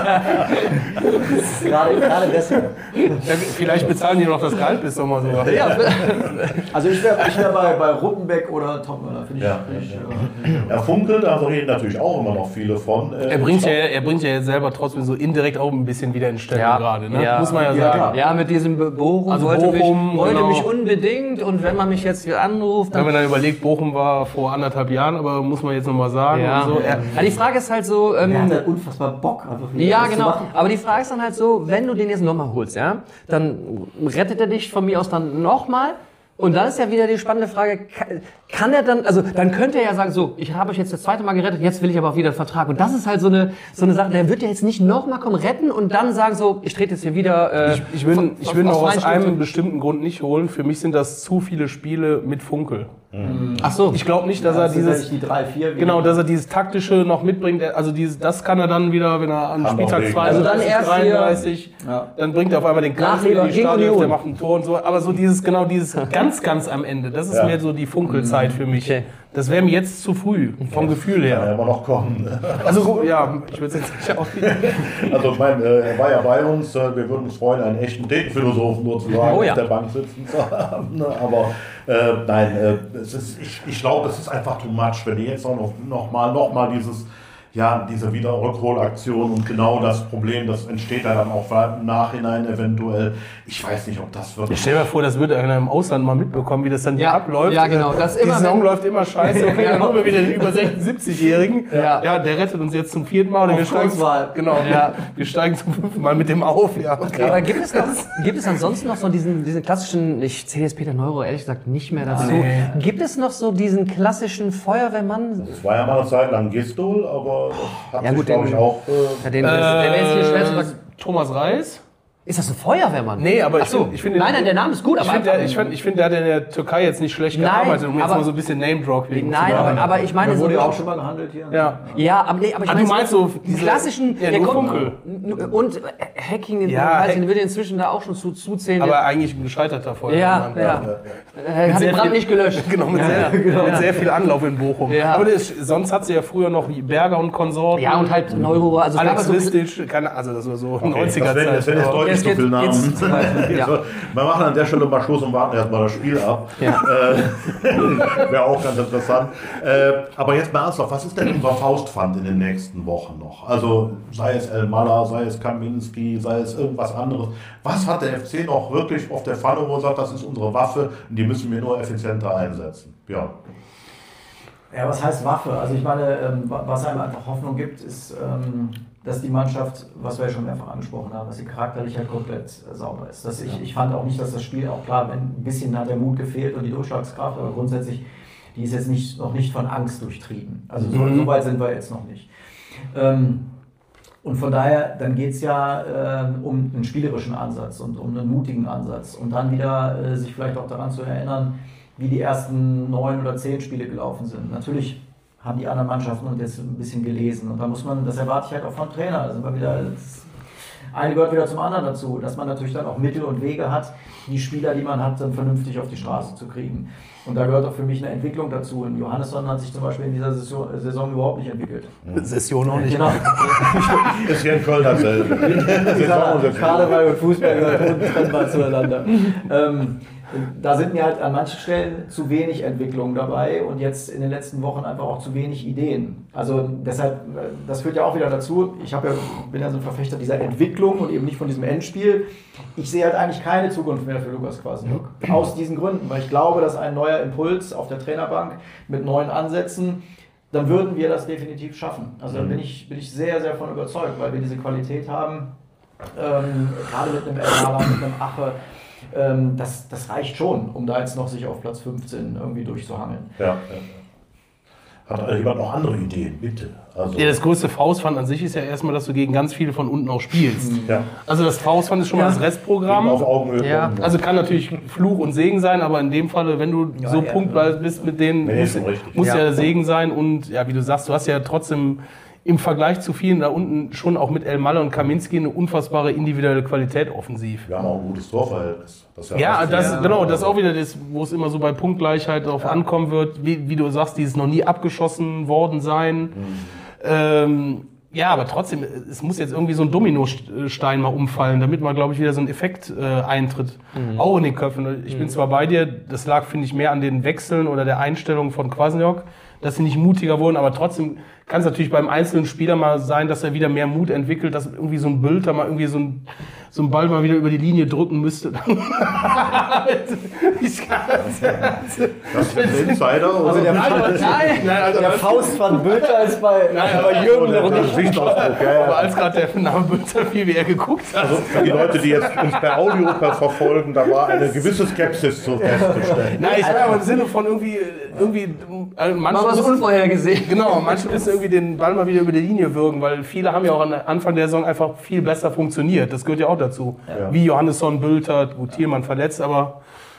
gerade, gerade deshalb.
Ja, vielleicht bezahlen die noch das Gehalt bis Sommer sogar. Ja.
Also ich wäre ich wär bei, bei Ruttenbeck oder Topmöller, finde ich.
Ja,
find ich
ja.
äh,
Er funkelt, da reden natürlich auch immer noch viele von. Äh,
er, bringt ja, er bringt ja jetzt selber trotzdem so indirekt auch ein bisschen wieder in Stellung
ja,
gerade, ne?
Ja.
Muss man ja,
ja
sagen.
klar.
Ja, mit diesem Bochum,
Also
wollte,
Bochum,
mich, wollte
genau.
mich unbedingt und wenn man mich jetzt hier anruft,
Wenn
dann...
man dann überlegt, Bochum war vor anderthalb Jahren, aber muss man jetzt nochmal sagen.
Ja.
Und so.
Ja. Ja, die Frage ist halt so... Ähm,
er hat halt unfassbar Bock. Einfach
ja,
das zu
genau.
machen.
Aber die Frage ist dann halt so, wenn du den jetzt nochmal holst, ja, dann rettet er dich von mir aus dann nochmal. Und dann ist ja wieder die spannende Frage, kann er dann, also dann könnte er ja sagen, so, ich habe euch jetzt das zweite Mal gerettet, jetzt will ich aber auch wieder einen Vertrag. Und das ist halt so eine so eine Sache, der wird ja jetzt nicht nochmal kommen retten und dann sagen so, ich trete jetzt hier wieder... Äh,
Ich, ich will,
von,
ich will
aus
noch aus
freien
einem
Stücken.
bestimmten Grund nicht holen. Für mich sind das zu viele Spiele mit Funkel.
Mhm.
Ach so.
Ich glaube nicht, dass
Ja,
er
das sind
dieses...
eigentlich die drei, vier.
Genau, dass er dieses taktische noch mitbringt. Also dieses, das kann er dann wieder, wenn er an
Kann
Spieltag
doch
zwei,
Also dann erst
dreiunddreißig,
Ja.
dann bringt er auf einmal den Kampf
Nachleger
in die
gegen
Stadion,
Union.
der macht ein Tor und so. Aber so dieses, genau dieses ganz, ganz am Ende, das ist
Ja.
mehr so die Funkelzeit für mich.
Okay.
Das wäre mir jetzt zu früh, vom Gefühl
Kann ja
her.
immer noch kommen.
Also ja, ich würde es jetzt nicht auch...
Also ich meine, äh, er war ja bei uns, äh, wir würden uns freuen, einen echten Thekenphilosophen sozusagen
Oh ja.
auf der Bank sitzen zu haben. Ne? Aber äh, nein, äh, es ist, ich, ich glaube, es ist einfach too much, wenn die jetzt auch noch, noch mal, noch mal dieses, ja, diese Wiederrückholaktion und genau das Problem, das entsteht ja dann auch im Nachhinein eventuell. Ich weiß nicht, ob das wirklich...
Ich stell mir vor, das würde einer im Ausland mal mitbekommen, wie das dann hier
Ja,
abläuft.
ja, genau, das
Die
immer,
Saison
wenn-
läuft immer scheiße. Okay, dann holen wir wieder den über sechzig-, siebzig-Jährigen.
Ja.
Ja, der rettet uns jetzt zum vierten Mal. Oder
Auf
wir steigen,
Kurzwahl.
genau,
Ja.
wir steigen zum fünften Mal mit dem auf. Ja, okay.
Aber gibt es, noch, gibt es ansonsten noch so diesen, diesen klassischen, ich zähle jetzt Peter Neuro ehrlich gesagt nicht mehr dazu,
Nee.
gibt es noch so diesen klassischen Feuerwehrmann?
Es war ja mal eine Zeit lang Gistol, aber das hat
Ja,
sich,
gut,
glaube
den-
ich, auch... Äh,
Ja, den, der wäre jetzt hier schwer zu sagen.
Thomas Reis?
Ist das ein Feuerwehrmann?
Nee, aber ich
Ach so.
finde... Ich find,
nein, nein, der Name ist gut,
Ich
aber
finde,
einfach-
der, ich find, ich find, der hat in der Türkei jetzt nicht schlecht
Nein,
gearbeitet, um jetzt
aber-
mal so ein bisschen Name-Drop wegen
Nein,
zu
aber,
machen.
aber ich meine
Der
so...
wurde ja auch schon mal gehandelt hier.
Ja.
Ja, aber, nee, aber ich
Ah,
meine
du meinst so
die
diese-
klassischen...
ja,
der
nur
kommt-
Funkel.
Und Hacking, den,
Ja,
weiß ich,
Hack-
den würde inzwischen da auch schon zu, zuzählen.
Aber eigentlich ein gescheiterter
ja,
Feuerwehrmann.
ja. Er hat den Brand nicht gelöscht.
Genau, mit,
Ja,
sehr,
ja.
mit sehr viel Anlauf in Bochum.
Ja.
Aber das, sonst hat sie ja früher noch wie Berger und Konsorten.
Ja, und halt Neuro... Also es gab
Alex
so-
Listic, keine, also das war so
Okay,
neunziger
das wären das wären jetzt
Zeit.
deutlich
Jetzt
zu
geht's-
viele Namen.
geht's zu weit, ja.
So, wir machen an der Stelle mal Schluss und warten erstmal das Spiel ab.
Ja.
Äh, Wäre auch ganz interessant. Äh, aber jetzt mal ernsthaft, was ist denn unser Faustpfand in den nächsten Wochen noch? Also sei es El Mala, sei es Kaminski, sei es irgendwas anderes. Was hat der F C noch wirklich auf der Pfanne, wo er sagt, das ist unsere Waffe und die müssen wir nur effizienter einsetzen? Ja.
Ja, was heißt Waffe? Also ich meine, ähm, wa- was einem einfach Hoffnung gibt, ist, ähm, dass die Mannschaft, was wir ja schon mehrfach angesprochen haben, dass sie charakterlich halt komplett äh, sauber ist. Dass ich, ich fand auch nicht, dass das Spiel, auch klar, wenn ein bisschen hat der Mut gefehlt und die Durchschlagskraft, aber grundsätzlich, die ist jetzt nicht, noch nicht von Angst durchtrieben. Also so,
Mhm.
so weit sind wir jetzt noch nicht. Ähm, Und von daher, dann geht es ja äh, um einen spielerischen Ansatz und um einen mutigen Ansatz. Und dann wieder äh, sich vielleicht auch daran zu erinnern, wie die ersten neun oder zehn Spiele gelaufen sind. Natürlich haben die anderen Mannschaften uns jetzt ein bisschen gelesen. Und da muss man, das erwarte ich halt auch vom Trainer. Da sind wir wieder, das eine gehört wieder zum anderen dazu, dass man natürlich dann auch Mittel und Wege hat, die Spieler, die man hat, dann vernünftig auf die Straße zu kriegen. Und da gehört auch für mich eine Entwicklung dazu. Und Johannesson hat sich zum Beispiel in dieser Saison, Saison überhaupt nicht entwickelt.
Session auch nicht.
Genau.
Ist hier in Köln dasselbe.
Karneval und Fußball gehören untrennbar zueinander. Ähm, da sind mir halt an manchen Stellen zu wenig Entwicklungen dabei und jetzt in den letzten Wochen einfach auch zu wenig Ideen. Also deshalb, das führt ja auch wieder dazu, ich hab ja, bin ja so ein Verfechter dieser Entwicklung und eben nicht von diesem Endspiel. Ich sehe halt eigentlich keine Zukunft mehr für Lukas Kwasniok. Aus diesen Gründen, weil ich glaube, dass ein neuer Impuls auf der Trainerbank mit neuen Ansätzen, dann würden wir das definitiv schaffen. Also da bin ich, bin ich sehr, sehr von überzeugt, weil wir diese Qualität haben, ähm, gerade mit einem Erhala, mit einem Ache, ähm, das, das reicht schon, um da jetzt noch sich auf Platz fünfzehn irgendwie durchzuhangeln.
Ja, ja. Hat jemand noch andere Ideen, bitte? Also
Ja, das größte Faustpfand an sich ist ja erstmal, dass du gegen ganz viele von unten auch spielst.
Ja.
Also das Faustpfand ist schon mal das Restprogramm.
auf Augenhöhe
Ja.
kommen.
Also kann natürlich Fluch und Segen sein, aber in dem Falle, wenn du so
ja,
punktgleich bist mit denen,
Nee,
muss,
schon richtig.
muss ja.
Ja.
der Segen sein. Und ja, wie du sagst, du hast ja trotzdem im Vergleich zu vielen da unten schon auch mit El Malle und Kaminski eine unfassbare individuelle Qualität offensiv.
Wir haben auch ein gutes Torverhältnis. Das ist
Ja,
fast-
das, genau, das ist auch wieder das, wo es immer so bei Punktgleichheit darauf ankommen wird, wie, wie du sagst, dieses noch nie abgeschossen worden sein.
Mhm.
Ähm, ja, aber trotzdem, es muss jetzt irgendwie so ein Dominostein mal umfallen, damit mal, glaube ich, wieder so ein Effekt äh, eintritt. Auch in den Köpfen. Ich bin zwar bei dir, das lag, finde ich, mehr an den Wechseln oder der Einstellung von Kwasniok, dass sie nicht mutiger wurden, aber trotzdem kann es natürlich beim einzelnen Spieler mal sein, dass er wieder mehr Mut entwickelt, dass irgendwie so ein Bülter mal irgendwie so ein, so ein Ball mal wieder über die Linie drücken müsste. Ich kann
Das ist ein Insider. Oder?
Also der,
Nein, nein, also
der
das-
Faust von Bülter ist bei, bei Jürgen noch
der
nicht.
Gesichtsausdruck, ja,
Aber
ja.
als gerade der Name Bülter fiel, wie er geguckt hat.
Also für die Leute, die jetzt uns per Audio verfolgen, da war eine gewisse Skepsis zu festzustellen.
Nein, ich meine aber im Sinne von irgendwie, irgendwie, also manche
Mal was
müssen-
unvorhergesehen.
Genau, manche müssen irgendwie den Ball mal wieder über die Linie würgen, weil viele haben ja auch am Anfang der Saison einfach viel besser funktioniert. Das gehört ja auch dazu.
Ja.
Wie Johannesson, Bülter, gut, Thielmann verletzt, aber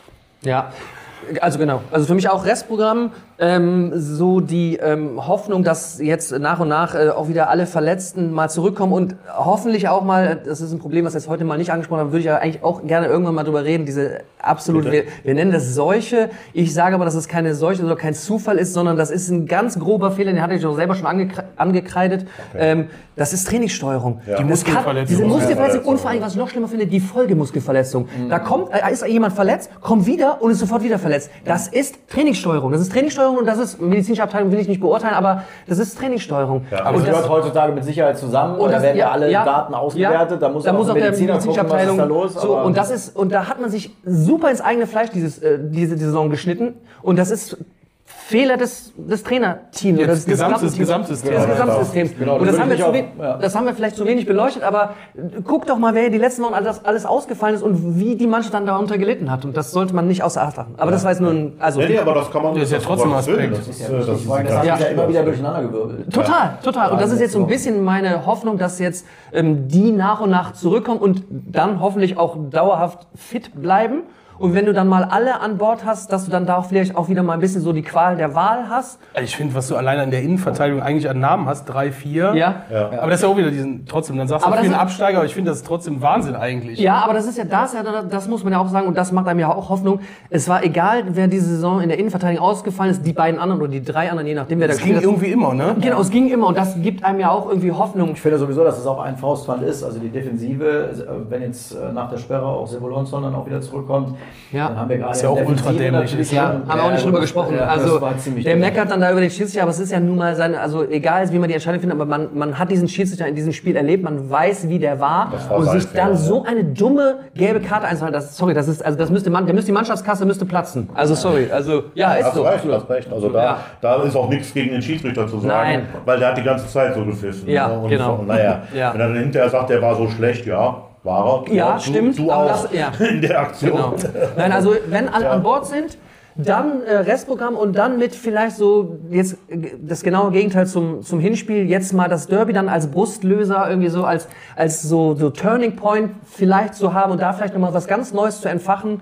Ja, also genau. Also für mich auch Restprogramm. Ähm, so die ähm, Hoffnung, dass jetzt nach und nach äh, auch wieder alle Verletzten mal zurückkommen und hoffentlich auch mal, das ist ein Problem, was jetzt heute mal nicht angesprochen haben, würde ich ja eigentlich auch gerne irgendwann mal drüber reden, diese absolut, wir, wir nennen das Seuche. Ich sage aber, dass es keine Seuche oder kein Zufall ist, sondern das ist ein ganz grober Fehler, den hatte ich auch selber schon angekre angekreidet.
Okay.
Ähm, das ist Trainingssteuerung.
Ja.
Die
Muskelverletzung.
Diese Muskelverletzung
Muskelverletzung.
und vor allem, was ich noch schlimmer finde, die Folgemuskelverletzung. Da kommt, äh, ist jemand verletzt, kommt wieder und ist sofort wieder verletzt. Das ist Trainingssteuerung. Das ist Trainingssteuerung und das ist, medizinische Abteilung will ich nicht beurteilen, aber das ist Trainingssteuerung.
Ja,
Aber
und
es gehört heutzutage mit Sicherheit zusammen.
und
Und da
das-
werden ja
ja,
alle
ja,
Daten ausgewertet. Da muss
da
auch
muss
ein
auch der
Mediziner
medizinische
gucken, was ist
Abteilung
da los.
so
aber-
und das ist und da hat man sich super ins eigene Fleisch dieses äh, diese, diese Saison geschnitten und das ist Fehler des, des Trainerteams oder des,
Des Gesamt-
gesamten
des Gesamtsystems.
Des
Ja,
Gesamtsystems.
genau.
Und das
Das
haben, wir
würde
zu
ich
we-
auch- ja.
das haben wir vielleicht zu wenig beleuchtet, aber äh, guck doch mal, wer die letzten Wochen alles, alles ausgefallen ist und wie die Mannschaft dann darunter gelitten hat. Und das sollte man nicht außer Acht lassen. Aber das war jetzt nur ein... Also,
Nee, nee, aber das kann man
Das ist ja trotzdem ein
Gottes Willen,
Aspekt.
Das ist,
Ja,
äh, das
das
ist
das hat
ein
sich ja
ganz
immer wieder
wichtiger
durcheinandergewirbelt.
Total, total. Und das ist jetzt so ein bisschen meine Hoffnung, dass jetzt ähm, die nach und nach zurückkommen und dann hoffentlich auch dauerhaft fit bleiben. Und wenn du dann mal alle an Bord hast, dass du dann da auch vielleicht auch wieder mal ein bisschen so die Qual der Wahl hast.
ich finde, was du alleine in der Innenverteidigung eigentlich an Namen hast, drei, vier.
Ja.
Ja.
Aber das ist ja auch wieder diesen, trotzdem, dann sagst du
Aber
für
das
einen
ist-
Absteiger, aber ich finde, das ist trotzdem Wahnsinn eigentlich.
Ja, aber das ist ja das, ja, das muss man ja auch sagen und das macht einem ja auch Hoffnung. Es war egal, wer diese Saison in der Innenverteidigung ausgefallen ist, die beiden anderen oder die drei anderen, je nachdem wer da
Das ging
gespielt hat.
irgendwie immer, ne?
Genau, es ging immer und das gibt einem ja auch irgendwie Hoffnung.
Ich finde sowieso, dass es auch ein Faustpfand ist. Also die Defensive, wenn jetzt äh, nach der Sperre auch Sebolonson dann auch wieder zurückkommt,
Ja.
dann haben wir gerade
Ist ja auch
in der Defensive
ultra dämlich.
natürlich
Ja,
schon-
haben wir auch nicht
Ja,
drüber
das-
gesprochen.
ja, das
Also
war ziemlich
der
dumm.
meckert dann da über den Schiedsrichter, aber es ist ja nun mal seine, also egal wie man die Entscheidung findet, aber man, man hat diesen Schiedsrichter in diesem Spiel erlebt, man weiß, wie der war,
Das war
und
sein
sich
Fehler,
dann
ja.
so eine dumme gelbe Karte einzuhalten, das, sorry, das ist, also das müsste man, der müsste die Mannschaftskasse müsste platzen. Also sorry, also ja, ist
Hast
so.
recht, hast recht. Also da,
Ja.
da ist auch nichts gegen den Schiedsrichter zu sagen,
Nein.
weil der hat die ganze Zeit so gepfiffen.
Ja,
ne? Und
genau.
so, naja,
Ja.
wenn er dann hinterher sagt, der war so schlecht, ja, war er.
Ja,
du,
stimmt,
Du
aber
auch
das- ja.
in der Aktion.
Genau. Nein, also wenn alle an Bord sind, dann äh, Restprogramm und dann mit vielleicht so jetzt äh, das genaue Gegenteil zum zum Hinspiel, jetzt mal das Derby dann als Brustlöser irgendwie so als als so so Turning Point vielleicht zu haben und da vielleicht noch mal was ganz Neues zu entfachen.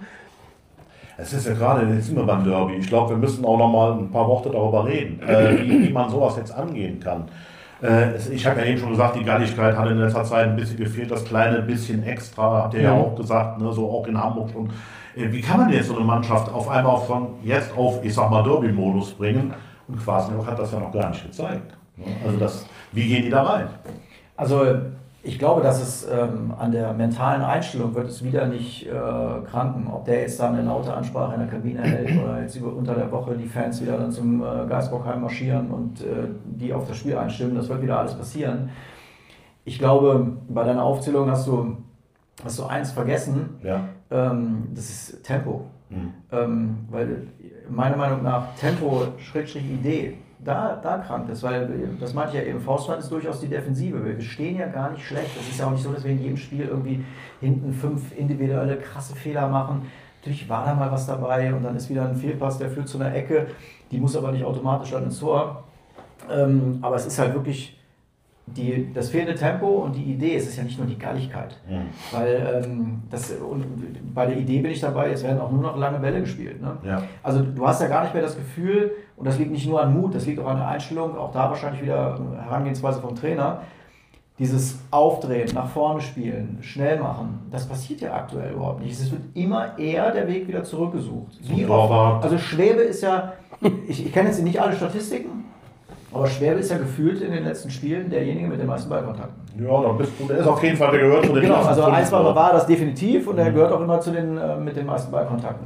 Es ist ja gerade, jetzt sind wir beim Derby. Ich glaube, wir müssen auch noch mal ein paar Worte darüber reden, äh, wie, wie man sowas jetzt angehen kann. Äh, es- ich habe ja eben schon gesagt, die Galligkeit hat in letzter Zeit ein bisschen gefehlt, das kleine bisschen extra, habt ihr ja,
Ja.
auch gesagt, ne, so auch in Hamburg schon. Äh, wie kann man jetzt so eine Mannschaft auf einmal von jetzt auf, ich sag mal, Derby-Modus bringen? Und Kwasniok hat das ja noch gar nicht gezeigt. Ne? Also das, wie gehen die da rein?
Also ich glaube, dass es ähm, an der mentalen Einstellung wird es wieder nicht äh, kranken. Ob der jetzt dann eine laute Ansprache in der Kabine hält oder jetzt über, unter der Woche die Fans wieder dann zum äh, Geisbockheim marschieren und äh, die auf das Spiel einstimmen, das wird wieder alles passieren. Ich glaube, bei deiner Aufzählung hast du, hast du eins vergessen,
Ja.
ähm, das ist Tempo.
Mhm.
Ähm, weil meiner Meinung nach Tempo, Schrägstrich Idee, da, da krankt es, weil das meinte ich ja eben, Faustpfand ist durchaus die Defensive. Wir stehen ja gar nicht schlecht. Es ist ja auch nicht so, dass wir in jedem Spiel irgendwie hinten fünf individuelle krasse Fehler machen. Natürlich war da mal was dabei und dann ist wieder ein Fehlpass, der führt zu einer Ecke, die muss aber nicht automatisch dann ins Tor. Ähm, aber es ist halt wirklich die, das fehlende Tempo und die Idee. Es ist ja nicht nur die Galligkeit. Mhm. Weil ähm, das, und bei der Idee bin ich dabei, jetzt werden auch nur noch lange Bälle gespielt. Ne? Ja. Also du hast ja gar nicht mehr das Gefühl, und das liegt nicht nur an Mut, das liegt auch an der Einstellung, auch da wahrscheinlich wieder Herangehensweise vom Trainer. Dieses Aufdrehen, nach vorne spielen, schnell machen, das passiert ja aktuell überhaupt nicht. Es wird immer eher der Weg wieder zurückgesucht. Wie oft? Also Schwäbe ist ja, ich, ich kenne jetzt nicht alle Statistiken, aber Schwäbe ist ja gefühlt in den letzten Spielen derjenige mit den meisten Ballkontakten.
Ja, dann bist du, der ist auf jeden Fall, der gehört zu den
Genau, also ein, zwei Mal war das definitiv und er gehört auch immer zu den äh, mit den meisten Ballkontakten.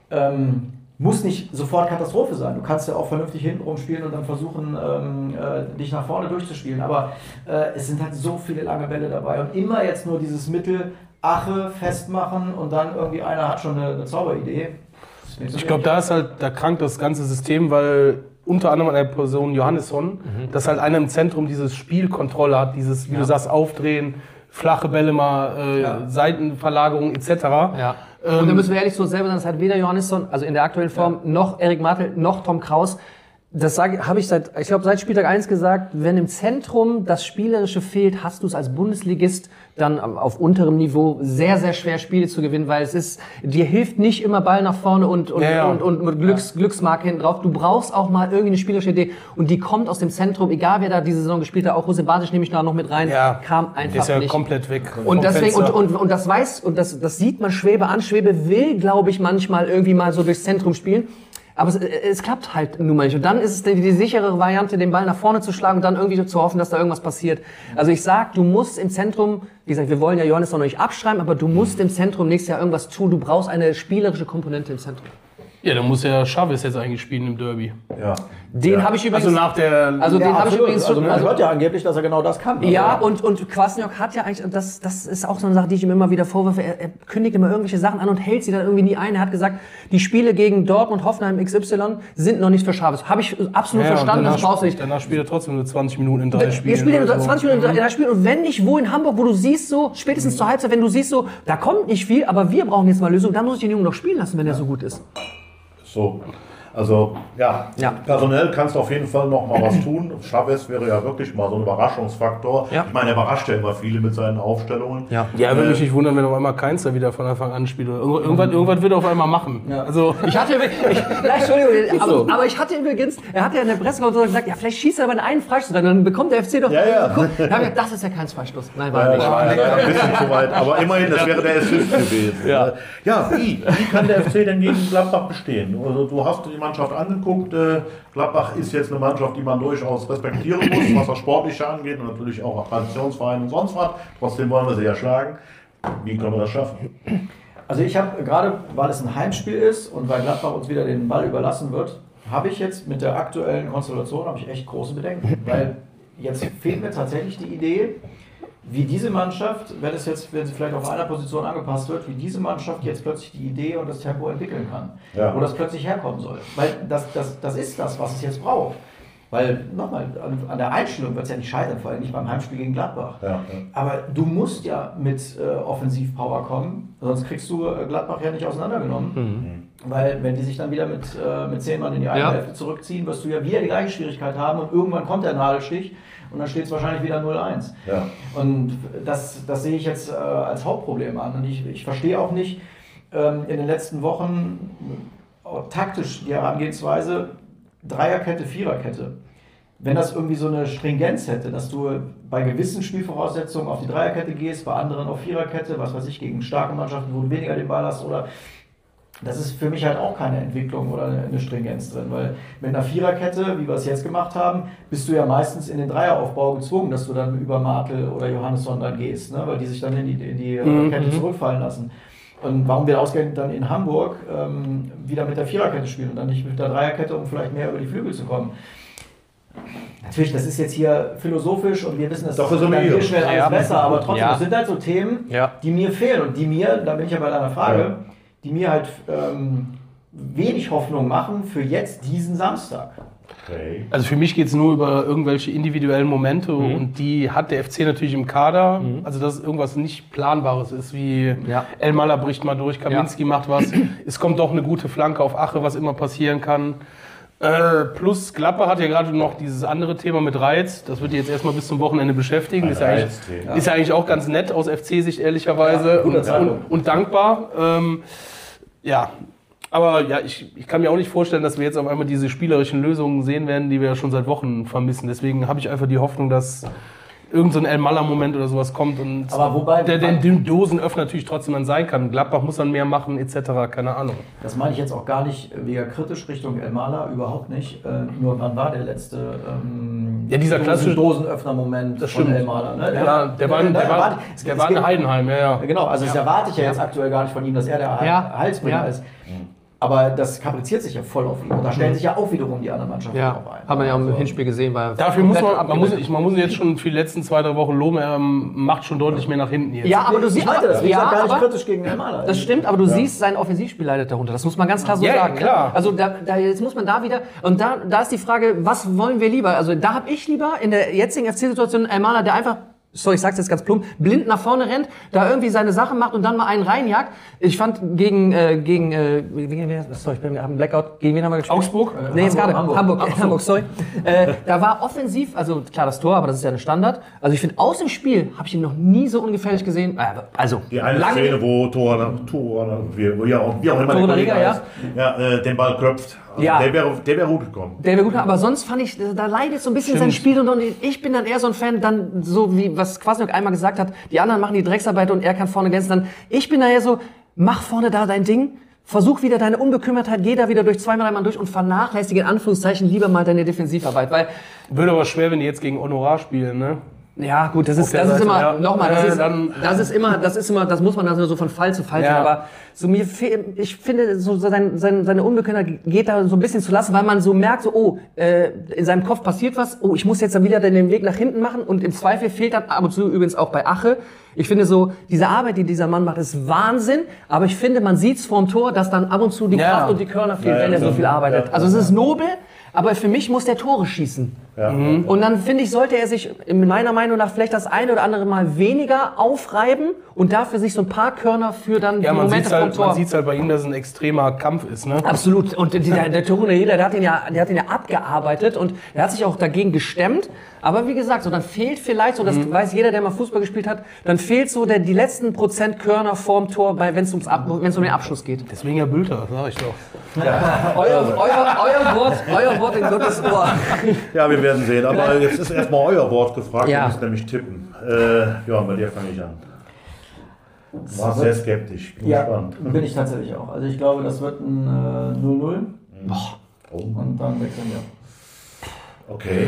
Ähm, muss nicht sofort Katastrophe sein. Du kannst ja auch vernünftig hintenrum spielen und dann versuchen, ähm, äh, dich nach vorne durchzuspielen. Aber äh, es sind halt so viele lange Bälle dabei und immer jetzt nur dieses Mittel Ache festmachen und dann irgendwie einer hat schon eine, eine Zauberidee.
Ich glaube, da ist halt, da krankt das ganze System, weil unter anderem an der Person Johannesson, mhm. dass halt einer im Zentrum dieses Spielkontrolle hat, dieses, wie ja. du sagst, Aufdrehen, flache Bälle mal, äh, ja. Seitenverlagerung et cetera.
Ja. Ähm, Und da müssen wir ehrlich so selber sagen, das hat weder Johannesson, also in der aktuellen Form, ja. noch Erik Martel, noch Tom Kraus. Das sage habe ich seit, ich glaube, seit Spieltag eins gesagt, wenn im Zentrum das Spielerische fehlt, hast du es als Bundesligist dann auf unterem Niveau sehr, sehr schwer, Spiele zu gewinnen, weil es ist, dir hilft nicht immer Ball nach vorne und, und, ja, ja. und, und, und Glücks, ja. Glücksmarke hinten drauf. Du brauchst auch mal irgendwie eine spielerische Idee und die kommt aus dem Zentrum, egal wer da diese Saison gespielt hat, auch Jose Basic nehme ich da noch mit rein, ja. kam einfach
ist ja
nicht.
komplett weg.
Und deswegen, und, und, und das weiß, und das, das sieht man Schwäbe an. Schwäbe will, glaube ich, manchmal irgendwie mal so durchs Zentrum spielen. Aber es, es klappt halt nun mal nicht. Und dann ist es die, die sichere Variante, den Ball nach vorne zu schlagen und dann irgendwie zu hoffen, dass da irgendwas passiert. Also ich sag, du musst im Zentrum, wie gesagt, wir wollen ja Johannes noch nicht abschreiben, aber du musst im Zentrum nächstes Jahr irgendwas tun. Du brauchst eine spielerische Komponente im Zentrum.
Ja, dann muss ja Chavez jetzt eigentlich spielen im Derby.
Ja.
Den
ja.
habe ich übrigens.
Also nach der.
Also
ja,
den habe ich übrigens schon.
Also man hört ja angeblich, dass er genau das kann.
Ja, und und Kwasniok hat ja eigentlich, das das ist auch so eine Sache, die ich ihm immer wieder vorwürfe. Er, er kündigt immer irgendwelche Sachen an und hält sie dann irgendwie nie ein. Er hat gesagt, die Spiele gegen Dortmund, Hoffenheim, X Y sind noch nicht für Chavez. Habe ich absolut
ja,
verstanden. Das brauchst du nicht.
Danach spielt er trotzdem nur zwanzig Minuten in drei
Wir
Spielen.
Wir spielen
so.
zwanzig Minuten in drei Spielen und wenn nicht wo in Hamburg, wo du siehst so spätestens mhm. zur Halbzeit, wenn du siehst so, da kommt nicht viel, aber wir brauchen jetzt mal Lösung. Dann muss ich den Jungen noch spielen lassen, wenn er so gut ist.
So. Also, ja, ja, personell kannst du auf jeden Fall noch mal was tun. Chavez wäre ja wirklich mal so ein Überraschungsfaktor. Ja. Ich meine, er überrascht ja immer viele mit seinen Aufstellungen.
Ja, ja, würde mich nicht wundern, wenn auf einmal keins da wieder von Anfang an spielt. Irgendwann, irgendwann wird er auf einmal machen. Ja. Also
ich hatte, ich, ja, Entschuldigung, aber, so. aber ich hatte übrigens, er hat ja in der Pressekonferenz gesagt, ja, vielleicht schießt er aber einen Freistoß, dann bekommt der F C doch.
Ja, ja.
Guck, das ist ja kein Freistoß. Nein, war
ja,
nicht.
War ja, ein bisschen zu weit. Aber immerhin, das wäre der Assist gewesen. Ja, ja wie? Wie kann der F C denn gegen Gladbach bestehen? Also, du hast die Mannschaft angeguckt. Gladbach ist jetzt eine Mannschaft, die man durchaus respektieren muss, was das Sportliche angeht und natürlich auch Traditionsvereine und sonst was. Trotzdem wollen wir sie ja schlagen. Wie können wir das schaffen?
Also ich habe gerade, weil es ein Heimspiel ist und weil Gladbach uns wieder den Ball überlassen wird, habe ich jetzt mit der aktuellen Konstellation habe ich echt große Bedenken. Weil jetzt fehlt mir tatsächlich die Idee, wie diese Mannschaft, wenn es jetzt, wenn sie vielleicht auf einer Position angepasst wird, wie diese Mannschaft jetzt plötzlich die Idee und das Tempo entwickeln kann. Ja. Wo das plötzlich herkommen soll. Weil das, das, das ist das, was es jetzt braucht. Weil, nochmal, an, an der Einstellung wird es ja nicht scheitern, vor allem nicht beim Heimspiel gegen Gladbach. Ja, ja. Aber du musst ja mit äh, Offensivpower kommen, sonst kriegst du äh, Gladbach ja nicht auseinandergenommen. Mhm. Weil, wenn die sich dann wieder mit, äh, mit zehn Mann in die eine ja. Hälfte zurückziehen, wirst du ja wieder die gleiche Schwierigkeit haben und irgendwann kommt der Nadelstich. Und dann steht es wahrscheinlich wieder null eins. Ja. Und das, das sehe ich jetzt äh, als Hauptproblem an. Und ich, ich verstehe auch nicht ähm, in den letzten Wochen äh, taktisch die Herangehensweise Dreierkette, Viererkette. Wenn das irgendwie so eine Stringenz hätte, dass du bei gewissen Spielvoraussetzungen auf die Dreierkette gehst, bei anderen auf Viererkette, was weiß ich, gegen starke Mannschaften, wo du weniger den Ball hast oder... Das ist für mich halt auch keine Entwicklung oder eine Stringenz drin, weil mit einer Viererkette, wie wir es jetzt gemacht haben, bist du ja meistens in den Dreieraufbau gezwungen, dass du dann über Martel oder Johannesson dann gehst, ne? Weil die sich dann in die, in die mhm. Kette zurückfallen lassen. Und warum wir ausgerechnet dann in Hamburg ähm, wieder mit der Viererkette spielen und dann nicht mit der Dreierkette, um vielleicht mehr über die Flügel zu kommen. Natürlich, das ist jetzt hier philosophisch und wir wissen, das
Doch,
ist dann hier schnell alles
ja.
besser, aber trotzdem,
ja.
das sind halt so Themen,
ja.
die mir fehlen und die mir, da bin ich ja bei deiner Frage, ja. die mir halt ähm, wenig Hoffnung machen für jetzt diesen Samstag.
Okay. Also für mich geht es nur über irgendwelche individuellen Momente mhm. und die hat der F C natürlich im Kader. Mhm. Also dass irgendwas nicht Planbares ist, wie ja. Elmaler bricht mal durch, Kaminski ja. macht was. Es kommt doch eine gute Flanke auf Ache, was immer passieren kann. Äh, plus Gladbach hat ja gerade noch dieses andere Thema mit Reiz. Das wird die jetzt erstmal bis zum Wochenende beschäftigen. Ist ja, eigentlich, ist ja eigentlich auch ganz nett aus F C-Sicht, ehrlicherweise. Ja, und, und, und dankbar. Ähm, ja, aber ja, ich, ich kann mir auch nicht vorstellen, dass wir jetzt auf einmal diese spielerischen Lösungen sehen werden, die wir ja schon seit Wochen vermissen. Deswegen habe ich einfach die Hoffnung, dass irgend so ein El-Maller-Moment oder sowas kommt und
aber wobei,
der den Dosenöffner natürlich trotzdem dann sein kann. Gladbach muss dann mehr machen, et cetera. Keine Ahnung.
Das meine ich jetzt auch gar nicht wieder kritisch Richtung El-Maller, überhaupt nicht. Äh, nur wann war der letzte ähm,
ja, dieser klassische
Dosenöffner-Moment von El-Maller? Ne?
Der, ja, der war, der der war, der war in Heidenheim, ja, ja.
Genau, also das
ja.
erwarte ich ja,
ja
jetzt aktuell gar nicht von ihm, dass er der
ja.
Heilsbringer
ja.
ist. Aber das kapriziert sich ja voll auf ihn. Und da stellen sich ja auch wiederum die anderen Mannschaften
ja,
drauf ein.
haben wir ja im
also,
Hinspiel gesehen. Weil
dafür muss man, man, muss, ich, man muss jetzt schon für die letzten zwei, drei Wochen loben, er macht schon deutlich mehr nach hinten jetzt.
Ja, aber du
ich
siehst,
meinte das, wie
ja,
gesagt, gar nicht
aber,
kritisch gegen den Maler.
Das stimmt, aber du ja. siehst sein Offensivspiel leidet darunter. Das muss man ganz klar so
ja,
sagen.
Klar.
Ne? Also da, da, jetzt muss man da wieder, und da, da ist die Frage, was wollen wir lieber? Also da habe ich lieber in der jetzigen F C-Situation einen Maler, der einfach, sorry, ich sag's jetzt ganz plump, blind nach vorne rennt, da irgendwie seine Sachen macht und dann mal einen reinjagt. Ich fand gegen, äh, gegen, äh, gegen wen, sorry, ich bin am Blackout, gegen wen haben wir gespielt?
Augsburg?
Äh, nee, jetzt gerade, Hamburg, Hamburg,
Hamburg,
Hamburg sorry. äh, da war offensiv, also klar das Tor, aber das ist ja ein Standard. Also ich finde, aus dem Spiel habe ich ihn noch nie so ungefährlich gesehen. Äh, also,
die eine
lange,
Szene, wo Tor, Tor, wie, wo ja auch, wie auch immer der Kollege heißt, ja, äh, den Ball köpft. Also
ja.
der wäre der wäre gut gekommen.
Der wäre gut, aber sonst fand ich, da leidet so ein bisschen Stimmt. sein Spiel und, und ich bin dann eher so ein Fan, dann so wie was Kwasniok einmal gesagt hat, die anderen machen die Drecksarbeit und er kann vorne glänzen. Dann ich bin da eher so, mach vorne da dein Ding, versuch wieder deine Unbekümmertheit, geh da wieder durch zwei, drei Mann durch und vernachlässige in Anführungszeichen lieber mal deine Defensivarbeit, weil
würde aber schwer, wenn die jetzt gegen Honorar spielen, ne?
Ja, gut, das ist, das ist immer, ja. nochmal, das, ist, das ist immer, das ist immer, das muss man also so von Fall zu Fall, ja. aber so mir, ich finde, so sein, sein, seine Unbekümmertheit geht da so ein bisschen zu lassen, weil man so merkt, so, oh, äh, in seinem Kopf passiert was, oh, ich muss jetzt dann wieder den Weg nach hinten machen und im Zweifel fehlt dann ab und zu übrigens auch bei Ache. Ich finde so, diese Arbeit, die dieser Mann macht, ist Wahnsinn, aber ich finde, man sieht's vorm Tor, dass dann ab und zu die
ja.
Kraft und die Körner fehlen,
ja,
wenn er so viel arbeitet.
Ja.
Also es ist nobel, aber für mich muss der Tore schießen.
Ja.
Mhm. Und dann finde ich, sollte er sich in meiner Meinung nach vielleicht das eine oder andere Mal weniger aufreiben und dafür sich so ein paar Körner für dann
ja,
die
man
Momente
sieht's
vom
halt,
Tor.
Man sieht halt bei ihm, dass es ein extremer Kampf ist, ne?
Absolut. Und der, der Toruna Jeder, der hat ihn ja, der hat ihn ja abgearbeitet und der hat sich auch dagegen gestemmt. Aber wie gesagt, so dann fehlt vielleicht, so das mhm. weiß jeder, der mal Fußball gespielt hat, dann fehlt so der, die letzten Prozent Körner vorm Tor, wenn es ums Ab, wenn es um den Abschluss geht.
Deswegen ja Bülter, sag ich doch.
Ja. euer, euer, euer Wort, euer Wort in Gottes Ohr.
Ja, wir werden sehen. Aber jetzt ist erstmal euer Wort gefragt.
Ja.
Ihr müsst nämlich tippen. Äh, ja, bei dir fange ich an. War sehr skeptisch. Bin
ja,
gespannt.
bin ich tatsächlich auch. Also ich glaube, das wird ein äh, null null. Mhm. Oh. Und dann wechseln wir.
Okay.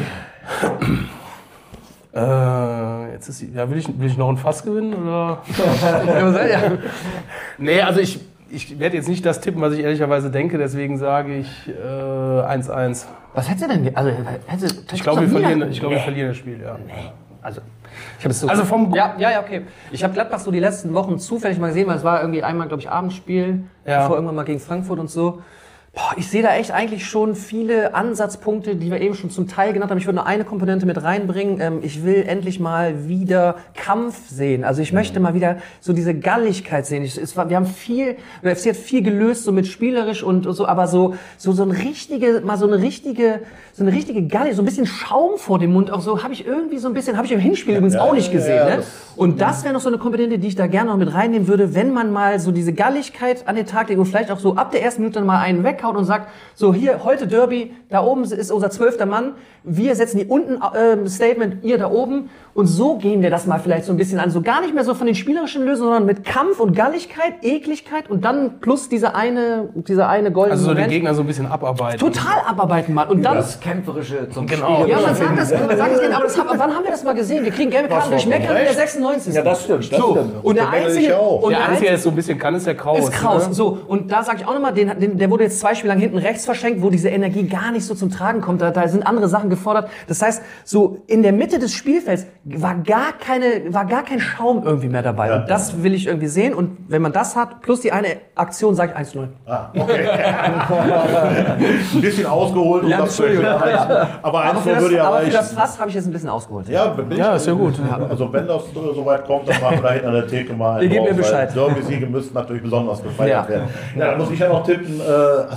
Äh, jetzt ist ja, will ich, will ich noch ein Fass gewinnen oder? ja. Nee, also ich, ich werde jetzt nicht das tippen, was ich ehrlicherweise denke, deswegen sage ich äh, eins eins.
Was hättest du denn? Also, hättest du,
ich glaube, wir verlieren, ich glaube, nee. wir verlieren das Spiel, ja.
Nee. Also, ich habe es so.
Also vom
ja, ja, ja, okay. Ich habe Gladbach so die letzten Wochen zufällig mal gesehen, weil es war irgendwie einmal, glaube ich, Abendspiel,
ja.
bevor irgendwann mal gegen Frankfurt und so. Boah, ich sehe da echt eigentlich schon viele Ansatzpunkte, die wir eben schon zum Teil genannt haben. Ich würde nur eine Komponente mit reinbringen. Ähm, ich will endlich mal wieder Kampf sehen. Also ich möchte mal wieder so diese Galligkeit sehen. Ich, es war, wir haben viel, der F C hat viel gelöst, so mit spielerisch und so, aber so, so, so ein richtige, mal so eine richtige, so eine richtige Galle, so ein bisschen Schaum vor dem Mund. Auch so habe ich irgendwie so ein bisschen, habe ich im Hinspiel übrigens
ja,
auch nicht gesehen.
ja,
ne?
das,
Und das wäre noch so eine Komponente, die ich da gerne noch mit reinnehmen würde, wenn man mal so diese Galligkeit an den Tag legt und vielleicht auch so ab der ersten Minute mal einen weghaut und sagt, so hier, heute Derby, da oben ist unser zwölfter Mann, wir setzen die unten äh, Statement, ihr da oben und so gehen wir das mal vielleicht so ein bisschen an, so gar nicht mehr so von den spielerischen Lösungen, sondern mit Kampf und Galligkeit, Ekligkeit und dann plus diese eine, diese eine goldene
Also so
Moment.
den Gegner so ein bisschen abarbeiten.
Total abarbeiten mal und dann...
Das Kämpferische zum
Genau.
Spiel.
Ja, man sagt das, man sagt das gerne, aber das haben, wann haben wir das mal gesehen? Wir kriegen gelbe Karten durch Meckern in der sechsundneunzigsten
Ja, das stimmt. Das
so,
stimmt.
und der einzige... Und
der
der
einzige, der
einzige
es so ein bisschen kann, ist der Kraus.
ist Kraus.
Ne?
So, und da sage ich auch nochmal, den, den, der wurde jetzt zwei Spiele lang hinten rechts verschenkt, wo diese Energie gar nicht so zum Tragen kommt. Da, da sind andere Sachen gefordert. Das heißt, so in der Mitte des Spielfelds war gar keine, war gar kein Schaum irgendwie mehr dabei.
Ja.
Und das will ich irgendwie sehen. Und wenn man das hat, plus die eine Aktion, sage ich eins null.
Ah, okay. Ein bisschen ausgeholt.
Ja,
um das zu erklären. Aber
Aber
eins
für das,
würde ja
aber für
reichen.
das Fass habe ich jetzt ein bisschen ausgeholt.
Ja, bin ich-
Ja, ist ja gut.
Also wenn das äh, so weit kommt, dann machen wir da hinten an der Theke mal
Ihr
einen
gebt mir
drauf, weil
Bescheid.
Derby-Siege müssen natürlich besonders gefeiert
Ja.
werden. Ja, dann muss ich ja noch tippen. Äh, also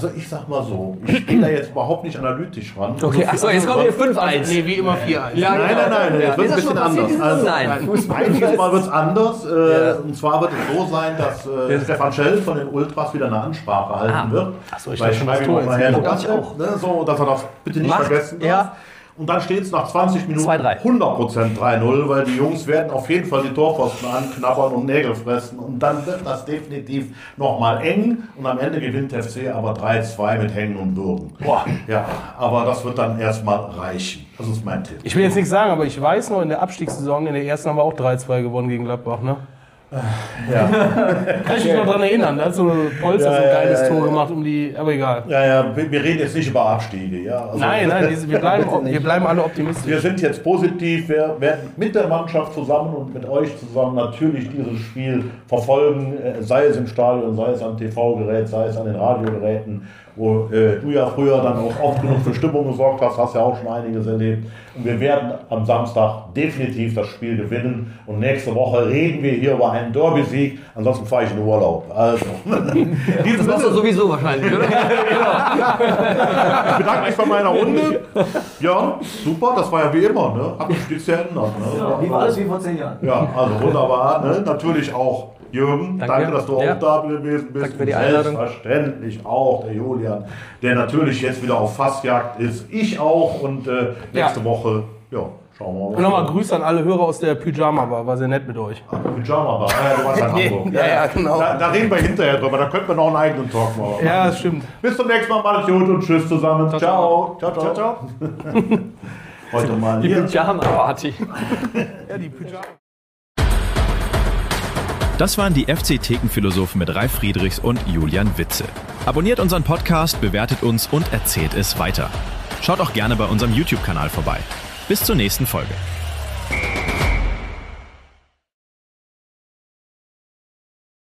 Also ich sag mal so, ich gehe da jetzt überhaupt nicht analytisch ran.
Okay, achso, jetzt kommt hier fünf eins.
Nee, wie immer vier eins.
Ja,
Nein, nein, nein, nein,
Ja.
das wird
Ist
ein
das schon
bisschen
passiert,
anders.
dieses-
Also,
Nein.
Einiges Mal wird es anders. Äh,
Ja.
Und zwar wird es so sein, dass äh, Stefan Schell von den Ultras wieder eine Ansprache halten
Ah.
wird.
Achso, ich
Weil
dachte schon, das
schreibe
Tor
ihm mal
jetzt.
her,
Oh, darf ich auch.
ne, so, dass er das bitte nicht
Macht,
vergessen darf.
ja.
Und dann steht es nach zwanzig Minuten
zwei drei.
hundert Prozent drei null, weil die Jungs werden auf jeden Fall die Torpfosten anknabbern und Nägel fressen. Und dann wird das definitiv nochmal eng. Und am Ende gewinnt F C aber drei zwei mit Hängen und Würgen. Boah. Ja, aber das wird dann erstmal reichen. Das ist mein Tipp.
Ich will jetzt nichts sagen, aber ich weiß noch, in der Abstiegssaison, in der ersten haben wir auch drei zwei gewonnen gegen Gladbach, ne?
Ja.
Kann ich mich noch dran erinnern, da hat so Polster
Ja,
so ein
ja,
geiles
ja,
Tor
ja.
gemacht, um die, aber egal.
Ja, ja, wir wir reden jetzt nicht über Abstiege. Ja, also
Nein, nein, diese- wir bleiben, wir bleiben alle optimistisch.
Wir sind jetzt positiv, wir werden mit der Mannschaft zusammen und mit euch zusammen natürlich dieses Spiel verfolgen, äh, sei es im Stadion, sei es am T V-Gerät, sei es an den Radiogeräten, wo äh, du ja früher dann auch oft genug für Stimmung gesorgt hast, hast ja auch schon einiges erlebt. Und wir werden am Samstag definitiv das Spiel gewinnen und nächste Woche reden wir hier über einen Derby-Sieg, ansonsten fahre ich in den Urlaub. Also, in diesem
Das machst du
Sinne,
sowieso wahrscheinlich, oder?
ich bedanke mich bei meiner Runde. Björn, super, das war ja wie immer, ne? Hat sich nichts geändert. Ne?
Wie war alles wie vor zehn Jahren?
Ja, also wunderbar. Ne? Natürlich auch Jürgen, danke,
Danke.
dass du
Ja.
auch da gewesen bist.
Danke für die
Und
Einladung.
Selbstverständlich auch der Julian, der natürlich jetzt wieder auf Fassjagd ist. Ich auch und äh, nächste
Ja.
Woche, ja, schauen wir mal.
Und nochmal Grüße an alle Hörer aus der Pyjama-Bar, war sehr nett mit euch.
Pyjama war. Ah, ja, du warst in Hamburg.
Ja, ja, genau.
Da, da reden wir hinterher drüber, da könnten wir noch einen eigenen Talk machen.
Ja, das stimmt.
Bis zum nächsten Mal, macht's gut und tschüss zusammen. Ciao. Ciao, ciao, ciao. Heute mal
Die
hier.
Pyjama-Party.
Ja, die Pyjama.
Das waren die F C-Thekenphilosophen mit Ralf Friedrichs und Julian Witze. Abonniert unseren Podcast, bewertet uns und erzählt es weiter. Schaut auch gerne bei unserem YouTube-Kanal vorbei. Bis zur nächsten Folge.